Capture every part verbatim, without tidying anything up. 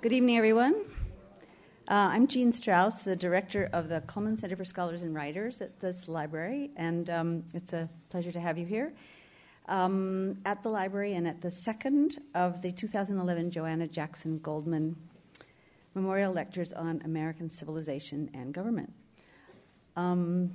Good evening, everyone. Uh, I'm Jean Strauss, the director of the Cullman Center for Scholars and Writers at this library, and um, it's a pleasure to have you here um, at the library and at the second of the two thousand eleven Joanna Jackson Goldman Memorial Lectures on American Civilization and Government. Um,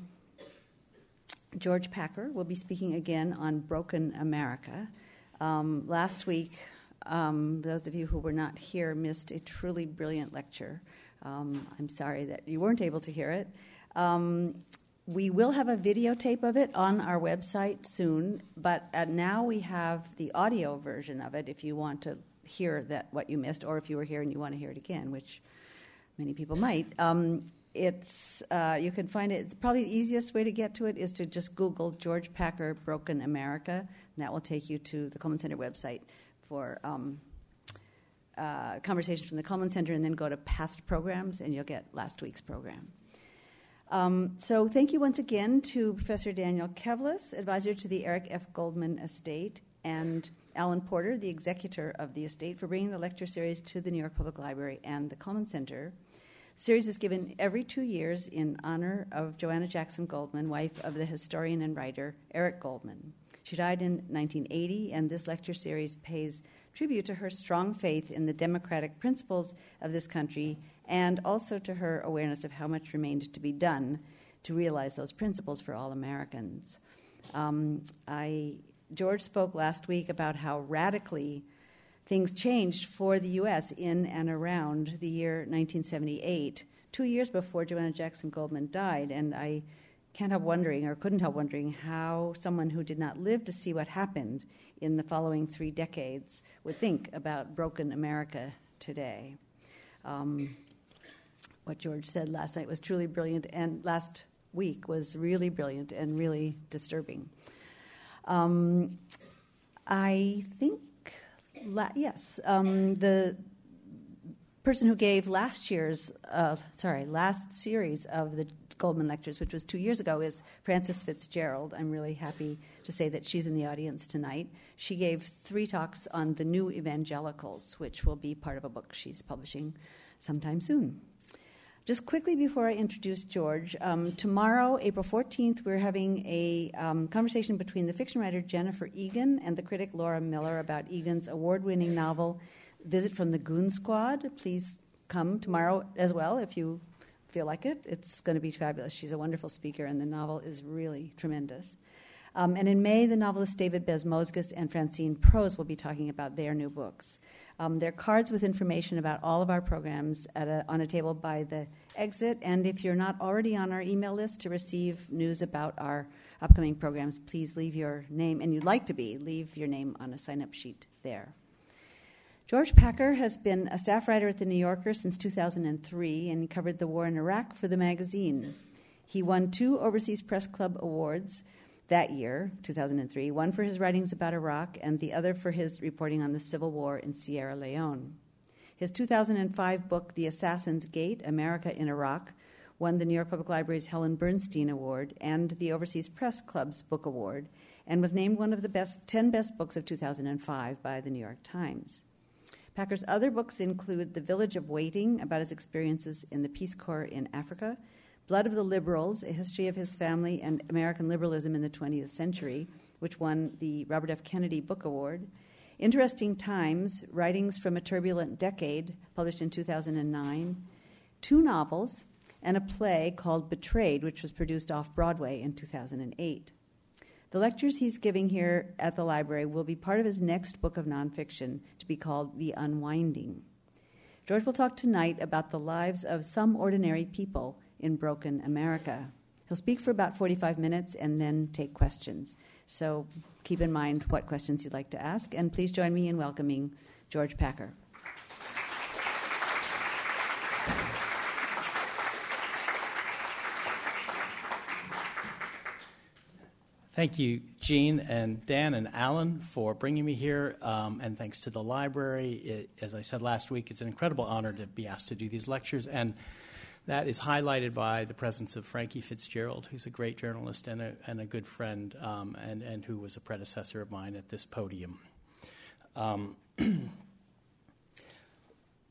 George Packer will be speaking again on Broken America. Um, last week, um, those of you who were not here missed a truly brilliant lecture. Um, I'm sorry that you weren't able to hear it. Um, we will have a videotape of it on our website soon, but uh, now we have the audio version of it if you want to hear that what you missed, or if you were here and you want to hear it again, which many people might. Um, it's uh, you can find it. It's probably the easiest way to get to it is to just Google George Packer Broken America, and that will take you to the Cullman Center website for um, uh, conversations from the Cullman Center, and then go to past programs, and you'll get last week's program. Um, so thank you once again to Professor Daniel Kevles, advisor to the Eric F. Goldman Estate, and Alan Porter, the executor of the estate, for bringing the lecture series to the New York Public Library and the Cullman Center. The series is given every two years in honor of Joanna Jackson Goldman, wife of the historian and writer Eric Goldman. She died in nineteen eighty, and this lecture series pays tribute to her strong faith in the democratic principles of this country and also to her awareness of how much remained to be done to realize those principles for all Americans. Um, I, George spoke last week about how radically things changed for the U S in and around the year nineteen seventy-eight, two years before Joanna Jackson Goldman died, and I can't help wondering, or couldn't help wondering, how someone who did not live to see what happened in the following three decades would think about broken America today. Um, what George said last night was truly brilliant, and last week was really brilliant and really disturbing. Um, I think, la- yes, um, the person who gave last year's, uh, sorry, last series of the Goldman Lectures, which was two years ago, is Frances Fitzgerald. I'm really happy to say that she's in the audience tonight. She gave three talks on the New Evangelicals, which will be part of a book she's publishing sometime soon. Just quickly before I introduce George, um, tomorrow, April fourteenth, we're having a um, conversation between the fiction writer Jennifer Egan and the critic Laura Miller about Egan's award-winning novel, Visit from the Goon Squad. Please come tomorrow as well if you feel like it. It's going to be fabulous. She's a wonderful speaker, and the novel is really tremendous. Um, and in May, the novelists David Bezmosgus and Francine Prose will be talking about their new books. Um, there are cards with information about all of our programs at a, on a table by the exit, and if you're not already on our email list to receive news about our upcoming programs, please leave your name, and you'd like to be, leave your name on a sign-up sheet there. George Packer has been a staff writer at The New Yorker since two thousand three, and he covered the war in Iraq for the magazine. He won two Overseas Press Club awards that year, two thousand three, one for his writings about Iraq and the other for his reporting on the civil war in Sierra Leone. His two thousand five book, The Assassin's Gate, America in Iraq, won the New York Public Library's Helen Bernstein Award and the Overseas Press Club's Book Award, and was named one of the best ten best books of two thousand five by the New York Times. Packer's other books include The Village of Waiting, about his experiences in the Peace Corps in Africa, Blood of the Liberals, a history of his family and American liberalism in the twentieth century, which won the Robert F. Kennedy Book Award, Interesting Times, Writings from a Turbulent Decade, published in two thousand nine, two novels, and a play called Betrayed, which was produced off-Broadway in two thousand eight. The lectures he's giving here at the library will be part of his next book of nonfiction, to be called The Unwinding. George will talk tonight about the lives of some ordinary people in broken America. He'll speak for about forty-five minutes and then take questions. So keep in mind what questions you'd like to ask, and please join me in welcoming George Packer. Thank you, Jean and Dan and Alan, for bringing me here, um, and thanks to the library. It, as I said last week, it's an incredible honor to be asked to do these lectures, and that is highlighted by the presence of Frankie Fitzgerald, who's a great journalist and a, and a good friend, um, and, and who was a predecessor of mine at this podium. Um,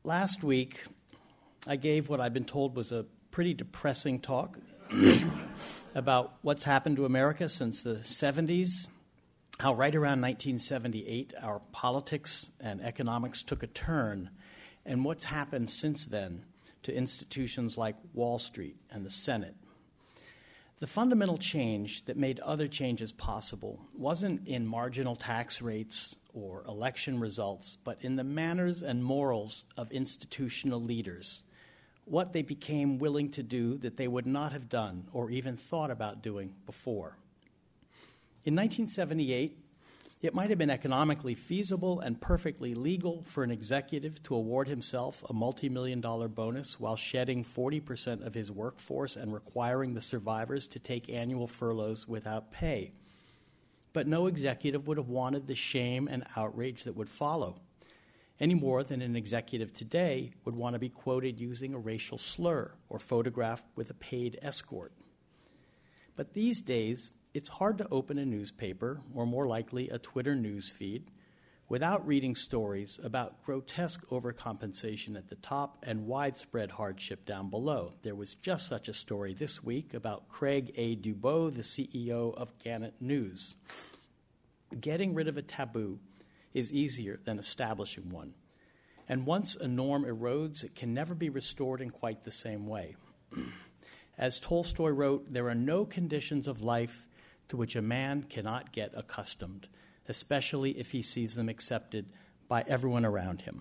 last week, I gave what I've been told was a pretty depressing talk about what's happened to America since the seventies, how right around nineteen seventy-eight our politics and economics took a turn, and what's happened since then to institutions like Wall Street and the Senate. The fundamental change that made other changes possible wasn't in marginal tax rates or election results, but in the manners and morals of institutional leaders, what they became willing to do that they would not have done or even thought about doing before. In nineteen seventy-eight, it might have been economically feasible and perfectly legal for an executive to award himself a multi-million dollar bonus while shedding forty percent of his workforce and requiring the survivors to take annual furloughs without pay. But no executive would have wanted the shame and outrage that would follow, any more than an executive today would want to be quoted using a racial slur or photographed with a paid escort. But these days, it's hard to open a newspaper, or more likely a Twitter news feed, without reading stories about grotesque overcompensation at the top and widespread hardship down below. There was just such a story this week about Craig A. Dubois, the C E O of Gannett News. Getting rid of a taboo is easier than establishing one. And once a norm erodes, it can never be restored in quite the same way. As Tolstoy wrote, there are no conditions of life to which a man cannot get accustomed, especially if he sees them accepted by everyone around him.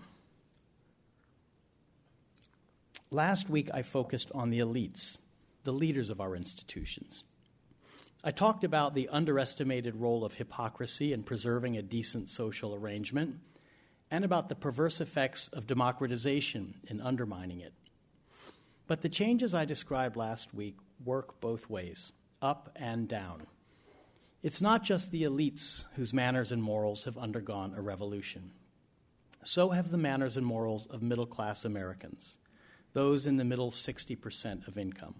Last week, I focused on the elites, the leaders of our institutions. I talked about the underestimated role of hypocrisy in preserving a decent social arrangement, and about the perverse effects of democratization in undermining it. But the changes I described last week work both ways, up and down. It's not just the elites whose manners and morals have undergone a revolution. So have the manners and morals of middle-class Americans, those in the middle sixty percent of income.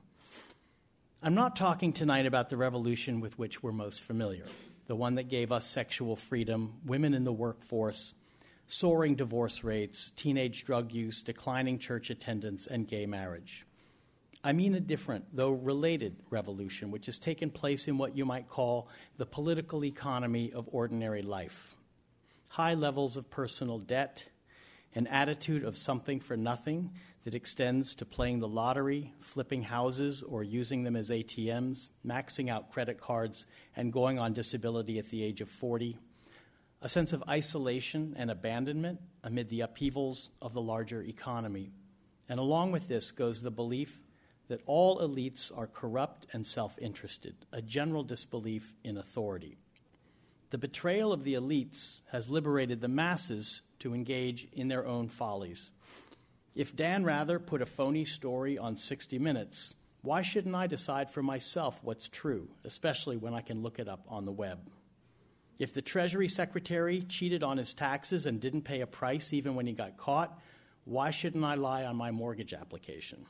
I'm not talking tonight about the revolution with which we're most familiar, the one that gave us sexual freedom, women in the workforce, soaring divorce rates, teenage drug use, declining church attendance, and gay marriage. I mean a different, though related, revolution, which has taken place in what you might call the political economy of ordinary life. High levels of personal debt, an attitude of something for nothing that extends to playing the lottery, flipping houses, or using them as A T Ms, maxing out credit cards, and going on disability at the age of forty. A sense of isolation and abandonment amid the upheavals of the larger economy. And along with this goes the belief that all elites are corrupt and self-interested, a general disbelief in authority. The betrayal of the elites has liberated the masses to engage in their own follies. If Dan Rather put a phony story on sixty minutes, why shouldn't I decide for myself what's true, especially when I can look it up on the web? If the Treasury Secretary cheated on his taxes and didn't pay a price even when he got caught, why shouldn't I lie on my mortgage application?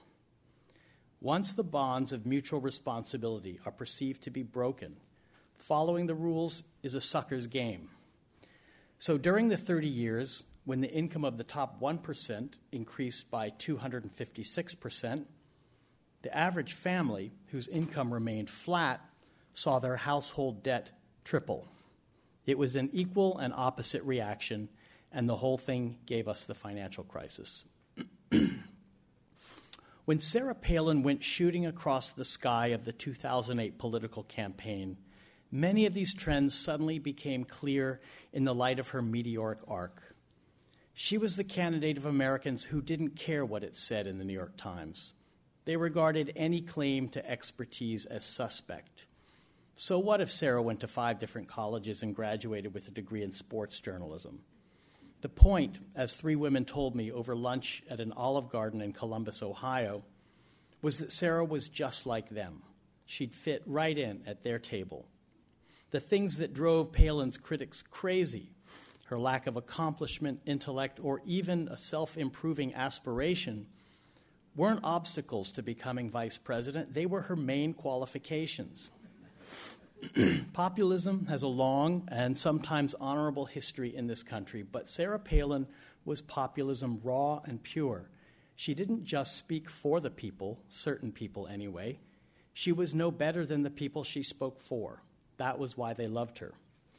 Once the bonds of mutual responsibility are perceived to be broken, following the rules is a sucker's game. So during the thirty years, when the income of the top one percent increased by two hundred fifty-six percent, the average family, whose income remained flat, saw their household debt triple. It was an equal and opposite reaction, and the whole thing gave us the financial crisis. When Sarah Palin went shooting across the sky of the two thousand eight political campaign, many of these trends suddenly became clear in the light of her meteoric arc. She was the candidate of Americans who didn't care what it said in the New York Times. They regarded any claim to expertise as suspect. So what if Sarah went to five different colleges and graduated with a degree in sports journalism? The point, as three women told me over lunch at an Olive Garden in Columbus, Ohio, was that Sarah was just like them. She'd fit right in at their table. The things that drove Palin's critics crazy, her lack of accomplishment, intellect, or even a self-improving aspiration, weren't obstacles to becoming vice president. They were her main qualifications. Populism has a long and sometimes honorable history in this country, but Sarah Palin was populism raw and pure. She didn't just speak for the people, certain people anyway. She was no better than the people she spoke for. That was why they loved her.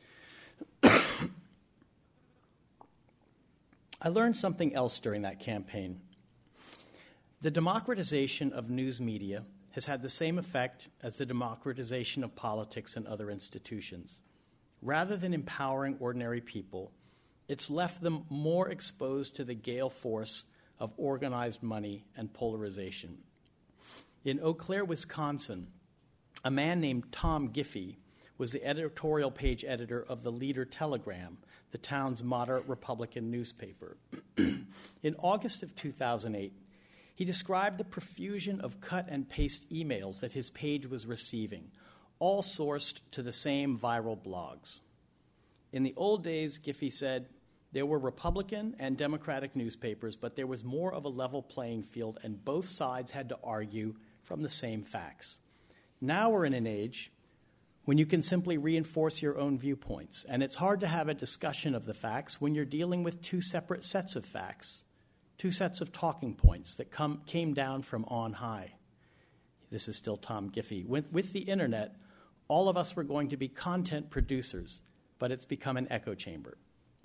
I learned something else during that campaign. The democratization of news media has had the same effect as the democratization of politics and other institutions. Rather than empowering ordinary people, it's left them more exposed to the gale force of organized money and polarization. In Eau Claire, Wisconsin, a man named Tom Giffey was the editorial page editor of the Leader Telegram, the town's moderate Republican newspaper. In August of two thousand eight, he described the profusion of cut-and-paste emails that his page was receiving, all sourced to the same viral blogs. In the old days, Giffey said, there were Republican and Democratic newspapers, but there was more of a level playing field, and both sides had to argue from the same facts. Now we're in an age when you can simply reinforce your own viewpoints, and it's hard to have a discussion of the facts when you're dealing with two separate sets of facts, two sets of talking points that come, came down from on high. This is still Tom Giffey. With, with the internet, all of us were going to be content producers, but it's become an echo chamber.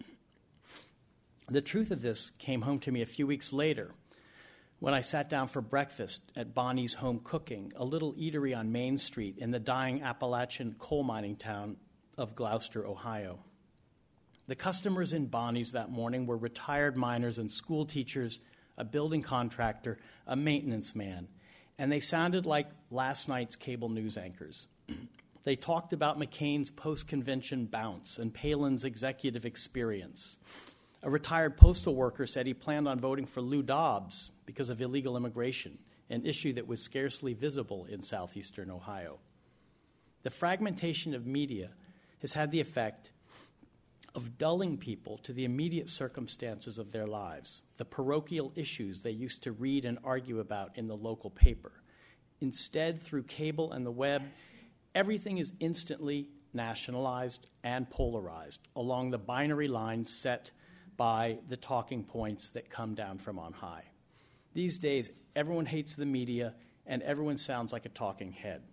The truth of this came home to me a few weeks later when I sat down for breakfast at Bonnie's Home Cooking, a little eatery on Main Street in the dying Appalachian coal mining town of Gloucester, Ohio. The customers in Bonnie's that morning were retired miners and school teachers, a building contractor, a maintenance man, and they sounded like last night's cable news anchors. They talked about McCain's post-convention bounce and Palin's executive experience. A retired postal worker said he planned on voting for Lou Dobbs because of illegal immigration, an issue that was scarcely visible in southeastern Ohio. The fragmentation of media has had the effect of dulling people to the immediate circumstances of their lives, the parochial issues they used to read and argue about in the local paper. Instead, through cable and the web, everything is instantly nationalized and polarized along the binary lines set by the talking points that come down from on high. These days, everyone hates the media, and everyone sounds like a talking head.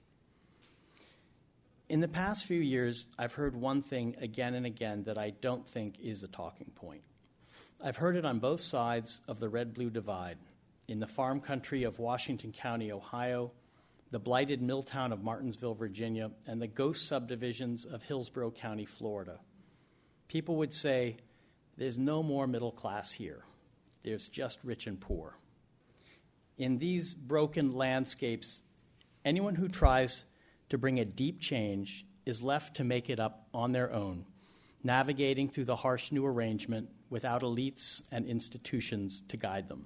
In the past few years, I've heard one thing again and again that I don't think is a talking point. I've heard it on both sides of the red-blue divide, in the farm country of Washington County, Ohio, the blighted mill town of Martinsville, Virginia, and the ghost subdivisions of Hillsborough County, Florida. People would say, there's no more middle class here. There's just rich and poor. In these broken landscapes, anyone who tries to bring a deep change is left to make it up on their own, navigating through the harsh new arrangement without elites and institutions to guide them.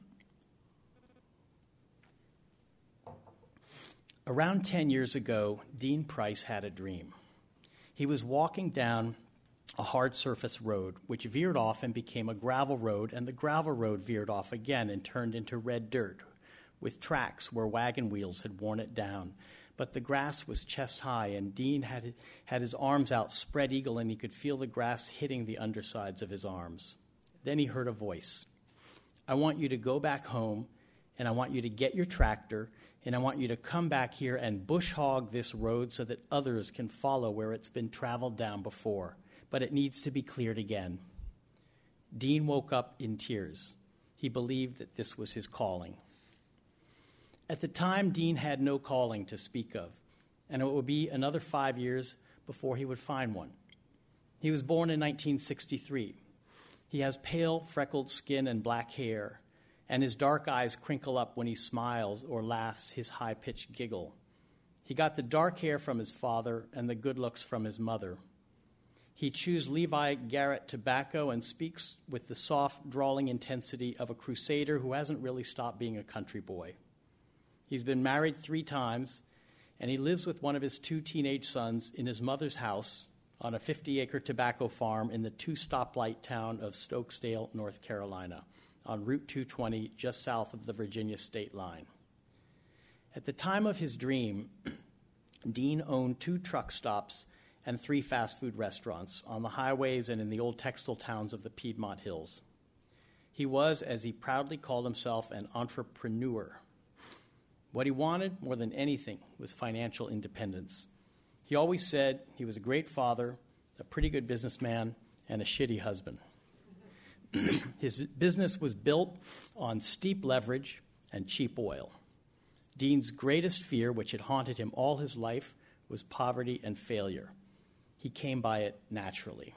Around ten years ago, Dean Price had a dream. He was walking down a hard surface road, which veered off and became a gravel road, and the gravel road veered off again and turned into red dirt, with tracks where wagon wheels had worn it down. But the grass was chest high, and Dean had, had his arms out spread eagle, and he could feel the grass hitting the undersides of his arms. Then he heard a voice. I want you to go back home, and I want you to get your tractor, and I want you to come back here and bush hog this road so that others can follow where it's been traveled down before. But it needs to be cleared again. Dean woke up in tears. He believed that this was his calling. At the time, Dean had no calling to speak of, and it would be another five years before he would find one. He was born in nineteen sixty-three. He has pale, freckled skin and black hair, and his dark eyes crinkle up when he smiles or laughs his high-pitched giggle. He got the dark hair from his father and the good looks from his mother. He chews Levi Garrett tobacco and speaks with the soft, drawling intensity of a crusader who hasn't really stopped being a country boy. He's been married three times, and he lives with one of his two teenage sons in his mother's house on a fifty-acre tobacco farm in the two-stoplight town of Stokesdale, North Carolina, on Route two twenty, just south of the Virginia state line. At the time of his dream, Dean owned two truck stops and three fast food restaurants on the highways and in the old textile towns of the Piedmont Hills. He was, as he proudly called himself, an entrepreneur. What he wanted more than anything was financial independence. He always said he was a great father, a pretty good businessman, and a shitty husband. His business was built on steep leverage and cheap oil. Dean's greatest fear, which had haunted him all his life, was poverty and failure. He came by it naturally.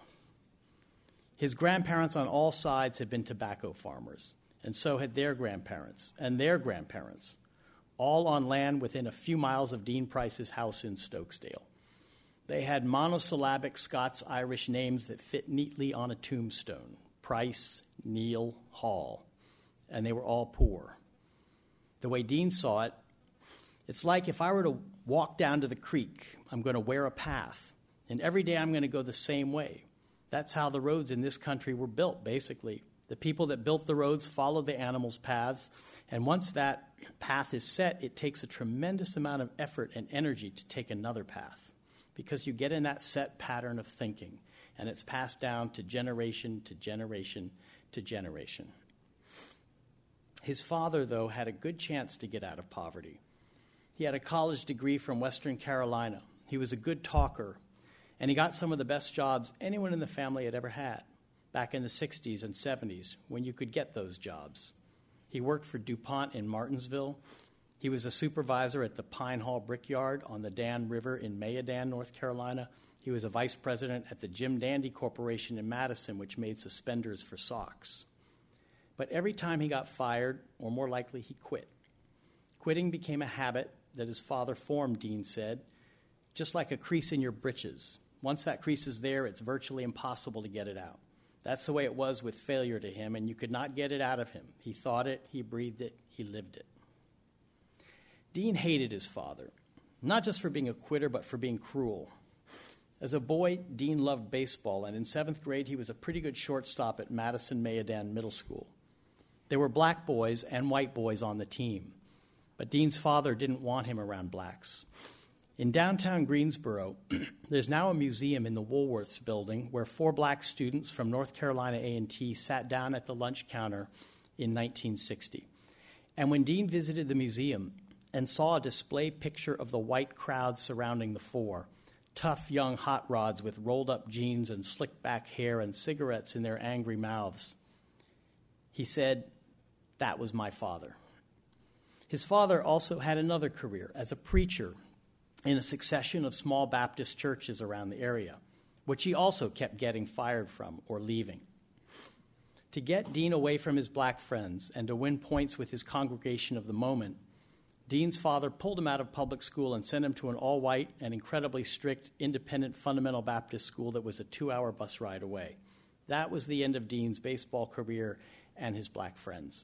His grandparents on all sides had been tobacco farmers, and so had their grandparents and their grandparents, all on land within a few miles of Dean Price's house in Stokesdale. They had monosyllabic Scots-Irish names that fit neatly on a tombstone: Price, Neal, Hall, and they were all poor. The way Dean saw it, it's like if I were to walk down to the creek, I'm going to wear a path, and every day I'm going to go the same way. That's how the roads in this country were built, basically. The people that built the roads followed the animals' paths, and once that path is set, it takes a tremendous amount of effort and energy to take another path, because you get in that set pattern of thinking, and it's passed down to generation to generation to generation. His father, though, had a good chance to get out of poverty. He had a college degree from Western Carolina. He was a good talker, and he got some of the best jobs anyone in the family had ever had back in the sixties and seventies when you could get those jobs. He worked for DuPont in Martinsville. He was a supervisor at the Pine Hall Brickyard on the Dan River in Mayodan, North Carolina. He was a vice president at the Jim Dandy Corporation in Madison, which made suspenders for socks. But every time he got fired, or more likely he quit. Quitting became a habit that his father formed, Dean said, just like a crease in your britches. Once that crease is there, it's virtually impossible to get it out. That's the way it was with failure to him, and you could not get it out of him. He thought it, he breathed it, he lived it. Dean hated his father, not just for being a quitter, but for being cruel. As a boy, Dean loved baseball, and in seventh grade, he was a pretty good shortstop at Madison Mayodan Middle School. There were black boys and white boys on the team, but Dean's father didn't want him around blacks. In downtown Greensboro, there's now a museum in the Woolworths building where four black students from North Carolina A and T sat down at the lunch counter in nineteen sixty. And when Dean visited the museum and saw a display picture of the white crowd surrounding the four, tough young hot rods with rolled-up jeans and slicked-back hair and cigarettes in their angry mouths, he said, "That was my father." His father also had another career as a preacher in a succession of small Baptist churches around the area, which he also kept getting fired from or leaving. To get Dean away from his black friends and to win points with his congregation of the moment, Dean's father pulled him out of public school and sent him to an all-white and incredibly strict independent fundamental Baptist school that was a two-hour bus ride away. That was the end of Dean's baseball career and his black friends.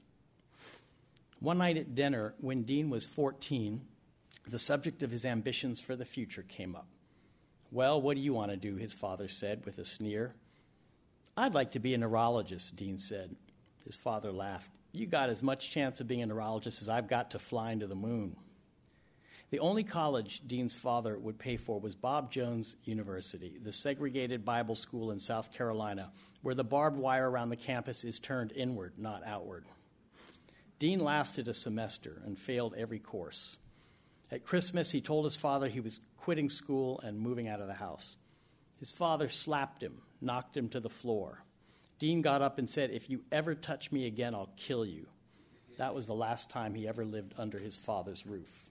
One night at dinner, when Dean was fourteen, the subject of his ambitions for the future came up. "Well, what do you want to do?" his father said with a sneer. "I'd like to be a neurologist," Dean said. His father laughed. "You got as much chance of being a neurologist as I've got to flying to the moon." The only college Dean's father would pay for was Bob Jones University, the segregated Bible school in South Carolina, where the barbed wire around the campus is turned inward, not outward. Dean lasted a semester and failed every course. At Christmas, he told his father he was quitting school and moving out of the house. His father slapped him, knocked him to the floor. Dean got up and said, "If you ever touch me again, I'll kill you." That was the last time he ever lived under his father's roof.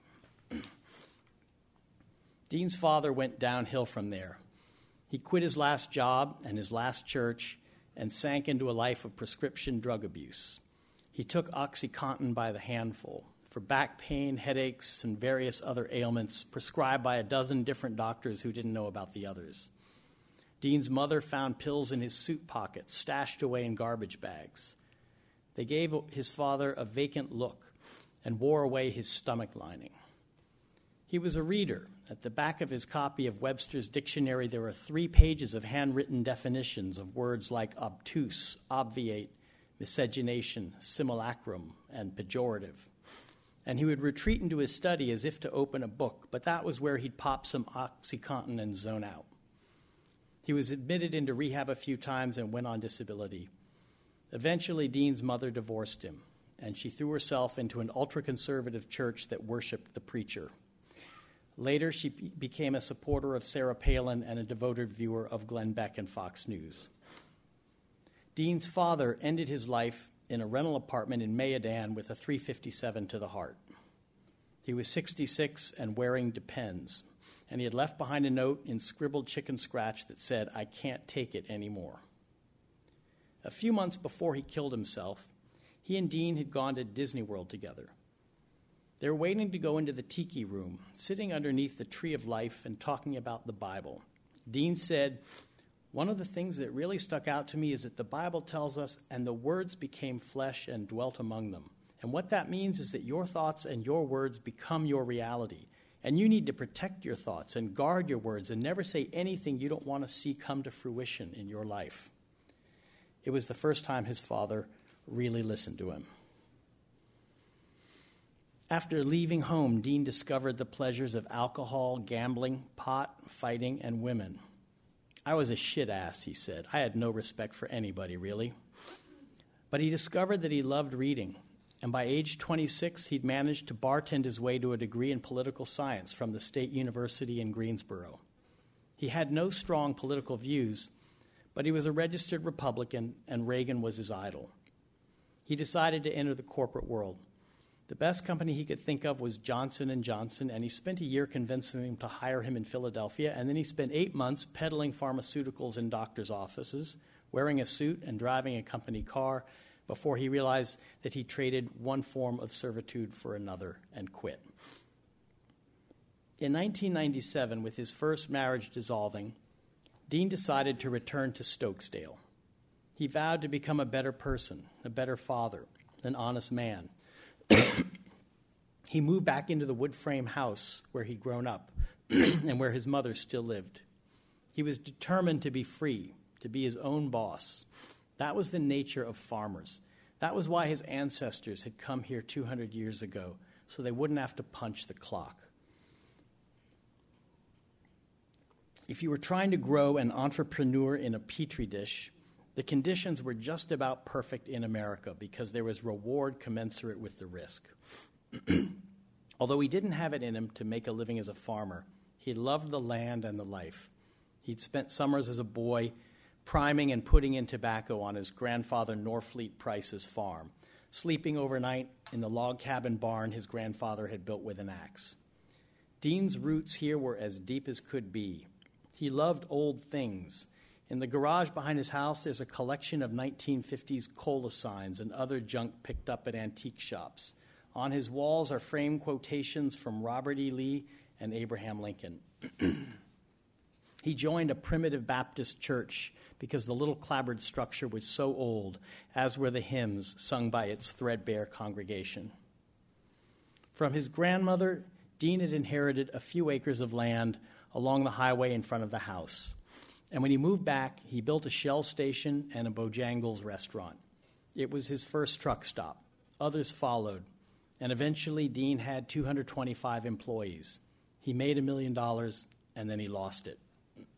Dean's father went downhill from there. He quit his last job and his last church and sank into a life of prescription drug abuse. He took OxyContin by the handful for back pain, headaches, and various other ailments prescribed by a dozen different doctors who didn't know about the others. Dean's mother found pills in his suit pockets, stashed away in garbage bags. They gave his father a vacant look and wore away his stomach lining. He was a reader. At the back of his copy of Webster's dictionary, there were three pages of handwritten definitions of words like obtuse, obviate, miscegenation, simulacrum, and pejorative. And he would retreat into his study as if to open a book, but that was where he'd pop some OxyContin and zone out. He was admitted into rehab a few times and went on disability. Eventually, Dean's mother divorced him, and she threw herself into an ultra-conservative church that worshipped the preacher. Later, she be- became a supporter of Sarah Palin and a devoted viewer of Glenn Beck and Fox News. Dean's father ended his life in a rental apartment in Mayadan with a three fifty-seven to the heart. He was sixty-six and wearing Depends, and he had left behind a note in scribbled chicken scratch that said, "I can't take it anymore." A few months before he killed himself, he and Dean had gone to Disney World together. They were waiting to go into the tiki room, sitting underneath the tree of life and talking about the Bible. Dean said, "One of the things that really stuck out to me is that the Bible tells us, and the words became flesh and dwelt among them. And what that means is that your thoughts and your words become your reality. And you need to protect your thoughts and guard your words and never say anything you don't want to see come to fruition in your life." It was the first time his father really listened to him. After leaving home, Dean discovered the pleasures of alcohol, gambling, pot, fighting, and women. "I was a shit ass," he said. "I had no respect for anybody, really." But he discovered that he loved reading, and by age twenty-six, he'd managed to bartend his way to a degree in political science from the State University in Greensboro. He had no strong political views, but he was a registered Republican, and Reagan was his idol. He decided to enter the corporate world. The best company he could think of was Johnson and Johnson, and he spent a year convincing them to hire him in Philadelphia, and then he spent eight months peddling pharmaceuticals in doctors' offices, wearing a suit and driving a company car, before he realized that he traded one form of servitude for another and quit. In nineteen ninety-seven, with his first marriage dissolving, Dean decided to return to Stokesdale. He vowed to become a better person, a better father, an honest man. He moved back into the wood frame house where he'd grown up and where his mother still lived. He was determined to be free, to be his own boss. That was the nature of farmers. That was why his ancestors had come here two hundred years ago, so they wouldn't have to punch the clock. If you were trying to grow an entrepreneur in a petri dish, the conditions were just about perfect in America because there was reward commensurate with the risk. Although he didn't have it in him to make a living as a farmer, he loved the land and the life. He'd spent summers as a boy priming and putting in tobacco on his grandfather Norfleet Price's farm, sleeping overnight in the log cabin barn his grandfather had built with an axe. Dean's roots here were as deep as could be. He loved old things. In the garage behind his house, there's a collection of nineteen fifties cola signs and other junk picked up at antique shops. On his walls are framed quotations from Robert E. Lee and Abraham Lincoln. He joined a primitive Baptist church because the little clapboard structure was so old, as were the hymns sung by its threadbare congregation. From his grandmother, Dean had inherited a few acres of land along the highway in front of the house. And when he moved back, he built a Shell station and a Bojangles restaurant. It was his first truck stop. Others followed. And eventually, Dean had two hundred twenty-five employees. He made a million dollars, and then he lost it.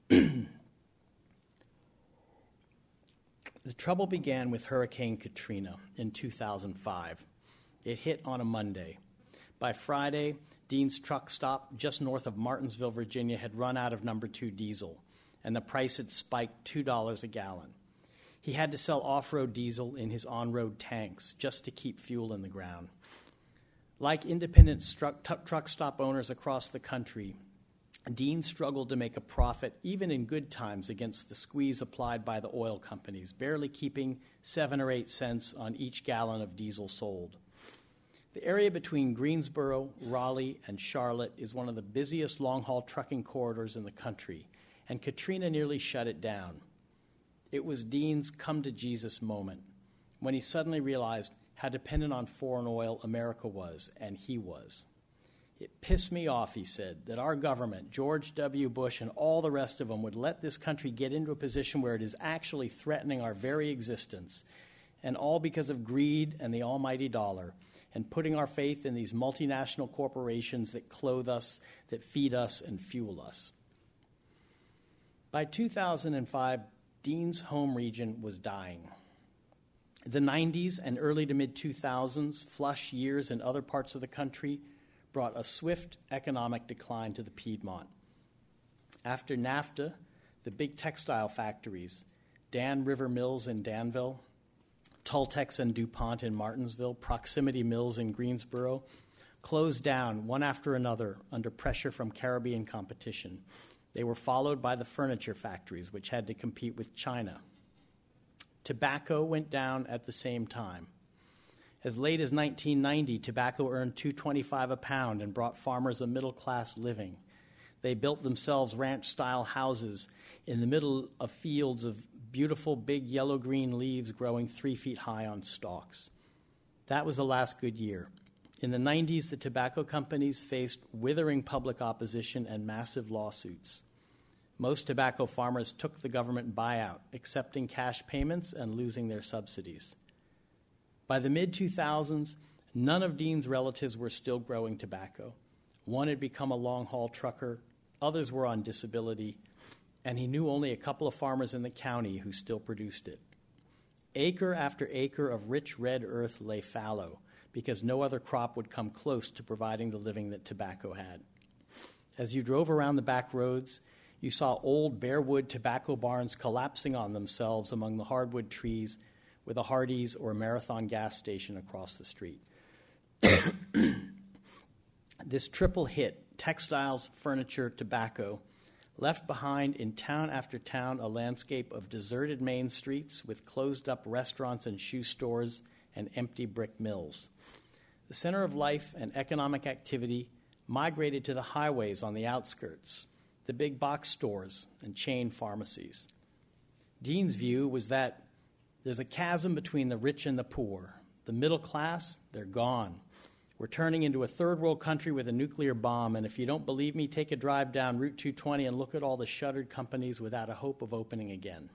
The trouble began with Hurricane Katrina in two thousand five. It hit on a Monday. By Friday, Dean's truck stop just north of Martinsville, Virginia, had run out of number two diesel, and the price had spiked two dollars a gallon. He had to sell off-road diesel in his on-road tanks just to keep fuel in the ground. Like independent struck, t- truck stop owners across the country, Dean struggled to make a profit even in good times against the squeeze applied by the oil companies, barely keeping seven or eight cents on each gallon of diesel sold. The area between Greensboro, Raleigh, and Charlotte is one of the busiest long-haul trucking corridors in the country, and Katrina nearly shut it down. It was Dean's come-to-Jesus moment, when he suddenly realized how dependent on foreign oil America was, and he was. It pissed me off, he said, that our government, George W. Bush and all the rest of them, would let this country get into a position where it is actually threatening our very existence, and all because of greed and the almighty dollar, and putting our faith in these multinational corporations that clothe us, that feed us, and fuel us. By two thousand five, Dean's home region was dying. The nineties and early to mid two thousands, flush years in other parts of the country, brought a swift economic decline to the Piedmont. After NAFTA, the big textile factories, Dan River Mills in Danville, Tultex and DuPont in Martinsville, Proximity Mills in Greensboro, closed down one after another under pressure from Caribbean competition. They were followed by the furniture factories, which had to compete with China. Tobacco went down at the same time. As late as nineteen ninety, tobacco earned two dollars and twenty-five cents a pound and brought farmers a middle-class living. They built themselves ranch-style houses in the middle of fields of beautiful big yellow-green leaves growing three feet high on stalks. That was the last good year. In the nineties, the tobacco companies faced withering public opposition and massive lawsuits. Most tobacco farmers took the government buyout, accepting cash payments and losing their subsidies. By the mid two thousands, none of Dean's relatives were still growing tobacco. One had become a long-haul trucker, others were on disability, and he knew only a couple of farmers in the county who still produced it. Acre after acre of rich red earth lay fallow because no other crop would come close to providing the living that tobacco had. As you drove around the back roads, you saw old barewood tobacco barns collapsing on themselves among the hardwood trees with a Hardee's or a Marathon gas station across the street. This triple hit, textiles, furniture, tobacco, left behind in town after town a landscape of deserted main streets with closed-up restaurants and shoe stores and empty brick mills. The center of life and economic activity migrated to the highways on the outskirts, the big box stores and chain pharmacies. Dean's view was that there's a chasm between the rich and the poor. The middle class, they're gone. We're turning into a third world country with a nuclear bomb, and if you don't believe me, take a drive down Route two twenty and look at all the shuttered companies without a hope of opening again.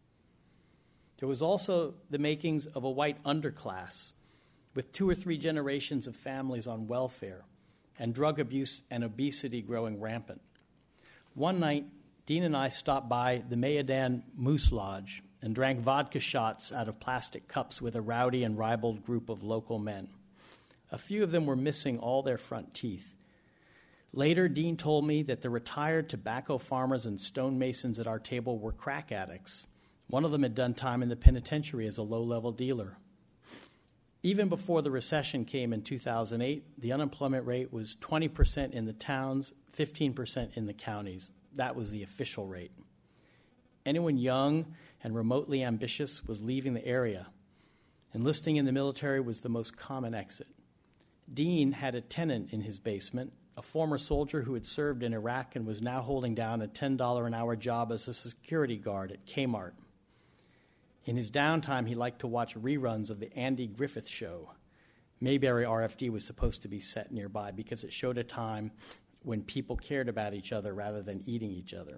There was also the makings of a white underclass with two or three generations of families on welfare and drug abuse and obesity growing rampant. One night, Dean and I stopped by the Mayadan Moose Lodge and drank vodka shots out of plastic cups with a rowdy and ribald group of local men. A few of them were missing all their front teeth. Later, Dean told me that the retired tobacco farmers and stonemasons at our table were crack addicts. One of them had done time in the penitentiary as a low-level dealer. Even before the recession came in two thousand eight, the unemployment rate was twenty percent in the towns, fifteen percent in the counties. That was the official rate. Anyone young and remotely ambitious was leaving the area. Enlisting in the military was the most common exit. Dean had a tenant in his basement, a former soldier who had served in Iraq and was now holding down a ten dollars an hour job as a security guard at Kmart. In his downtime, he liked to watch reruns of the Andy Griffith Show. Mayberry R F D was supposed to be set nearby because it showed a time when people cared about each other rather than eating each other.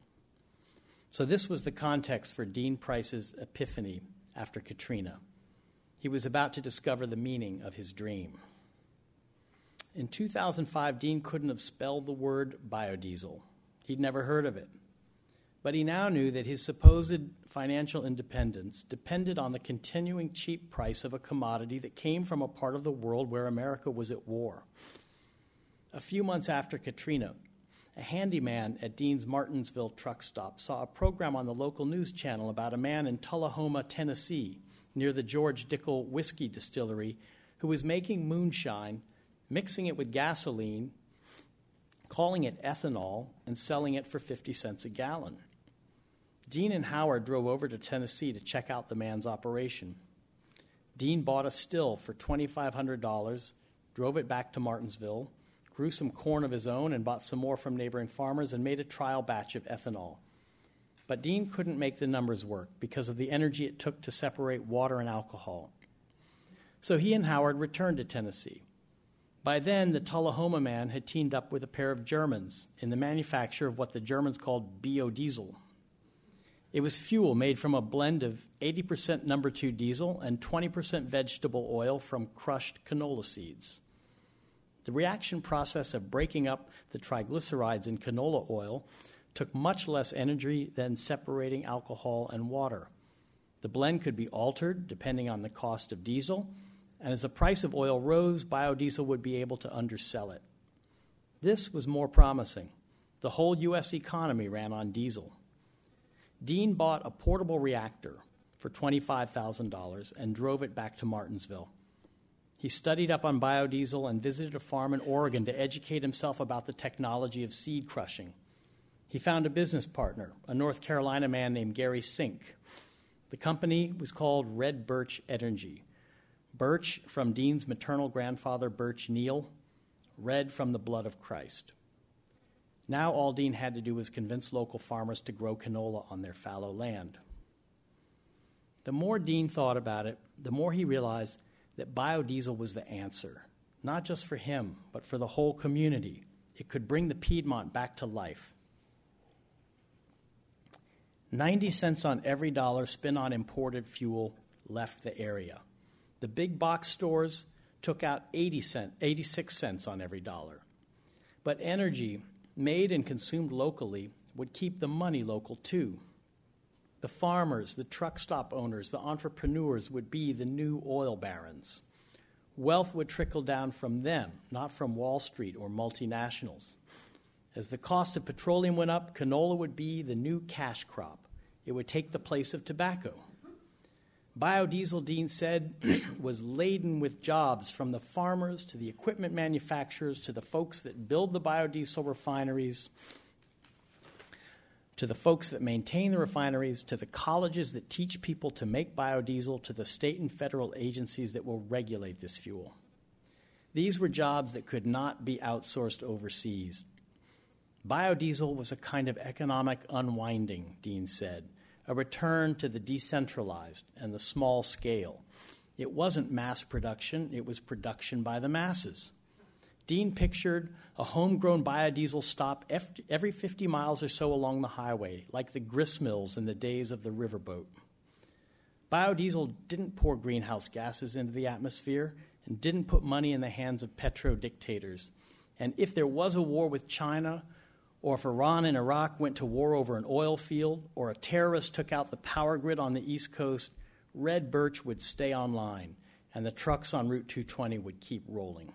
So this was the context for Dean Price's epiphany after Katrina. He was about to discover the meaning of his dream. In two thousand five, Dean couldn't have spelled the word biodiesel. He'd never heard of it. But he now knew that his supposed financial independence depended on the continuing cheap price of a commodity that came from a part of the world where America was at war. A few months after Katrina, a handyman at Dean's Martinsville truck stop saw a program on the local news channel about a man in Tullahoma, Tennessee, near the George Dickel whiskey distillery, who was making moonshine, mixing it with gasoline, calling it ethanol, and selling it for fifty cents a gallon. Dean and Howard drove over to Tennessee to check out the man's operation. Dean bought a still for twenty-five hundred dollars, drove it back to Martinsville, grew some corn of his own and bought some more from neighboring farmers and made a trial batch of ethanol. But Dean couldn't make the numbers work because of the energy it took to separate water and alcohol. So he and Howard returned to Tennessee. By then, the Tullahoma man had teamed up with a pair of Germans in the manufacture of what the Germans called biodiesel. It was fuel made from a blend of eighty percent number two diesel and twenty percent vegetable oil from crushed canola seeds. The reaction process of breaking up the triglycerides in canola oil took much less energy than separating alcohol and water. The blend could be altered depending on the cost of diesel, and as the price of oil rose, biodiesel would be able to undersell it. This was more promising. The whole U S economy ran on diesel. Dean bought a portable reactor for twenty-five thousand dollars and drove it back to Martinsville. He studied up on biodiesel and visited a farm in Oregon to educate himself about the technology of seed crushing. He found a business partner, a North Carolina man named Gary Sink. The company was called Red Birch Energy. Birch from Dean's maternal grandfather, Birch Neal, red from the blood of Christ. Now all Dean had to do was convince local farmers to grow canola on their fallow land. The more Dean thought about it, the more he realized that biodiesel was the answer, not just for him, but for the whole community. It could bring the Piedmont back to life. ninety cents on every dollar spent on imported fuel left the area. The big box stores took out eighty cents, eighty-six cents on every dollar. But energy made and consumed locally would keep the money local too. The farmers, the truck stop owners, the entrepreneurs would be the new oil barons. Wealth would trickle down from them, not from Wall Street or multinationals. As the cost of petroleum went up, canola would be the new cash crop. It would take the place of tobacco. Biodiesel, Dean said, was laden with jobs from the farmers to the equipment manufacturers to the folks that build the biodiesel refineries, to the folks that maintain the refineries, to the colleges that teach people to make biodiesel, to the state and federal agencies that will regulate this fuel. These were jobs that could not be outsourced overseas. Biodiesel was a kind of economic unwinding, Dean said, a return to the decentralized and the small scale. It wasn't mass production, it was production by the masses. Dean pictured a homegrown biodiesel stop every fifty miles or so along the highway, like the grist mills in the days of the riverboat. Biodiesel didn't pour greenhouse gases into the atmosphere and didn't put money in the hands of petro-dictators. And if there was a war with China, or if Iran and Iraq went to war over an oil field, or a terrorist took out the power grid on the East Coast, Red Birch would stay online, and the trucks on Route two twenty would keep rolling.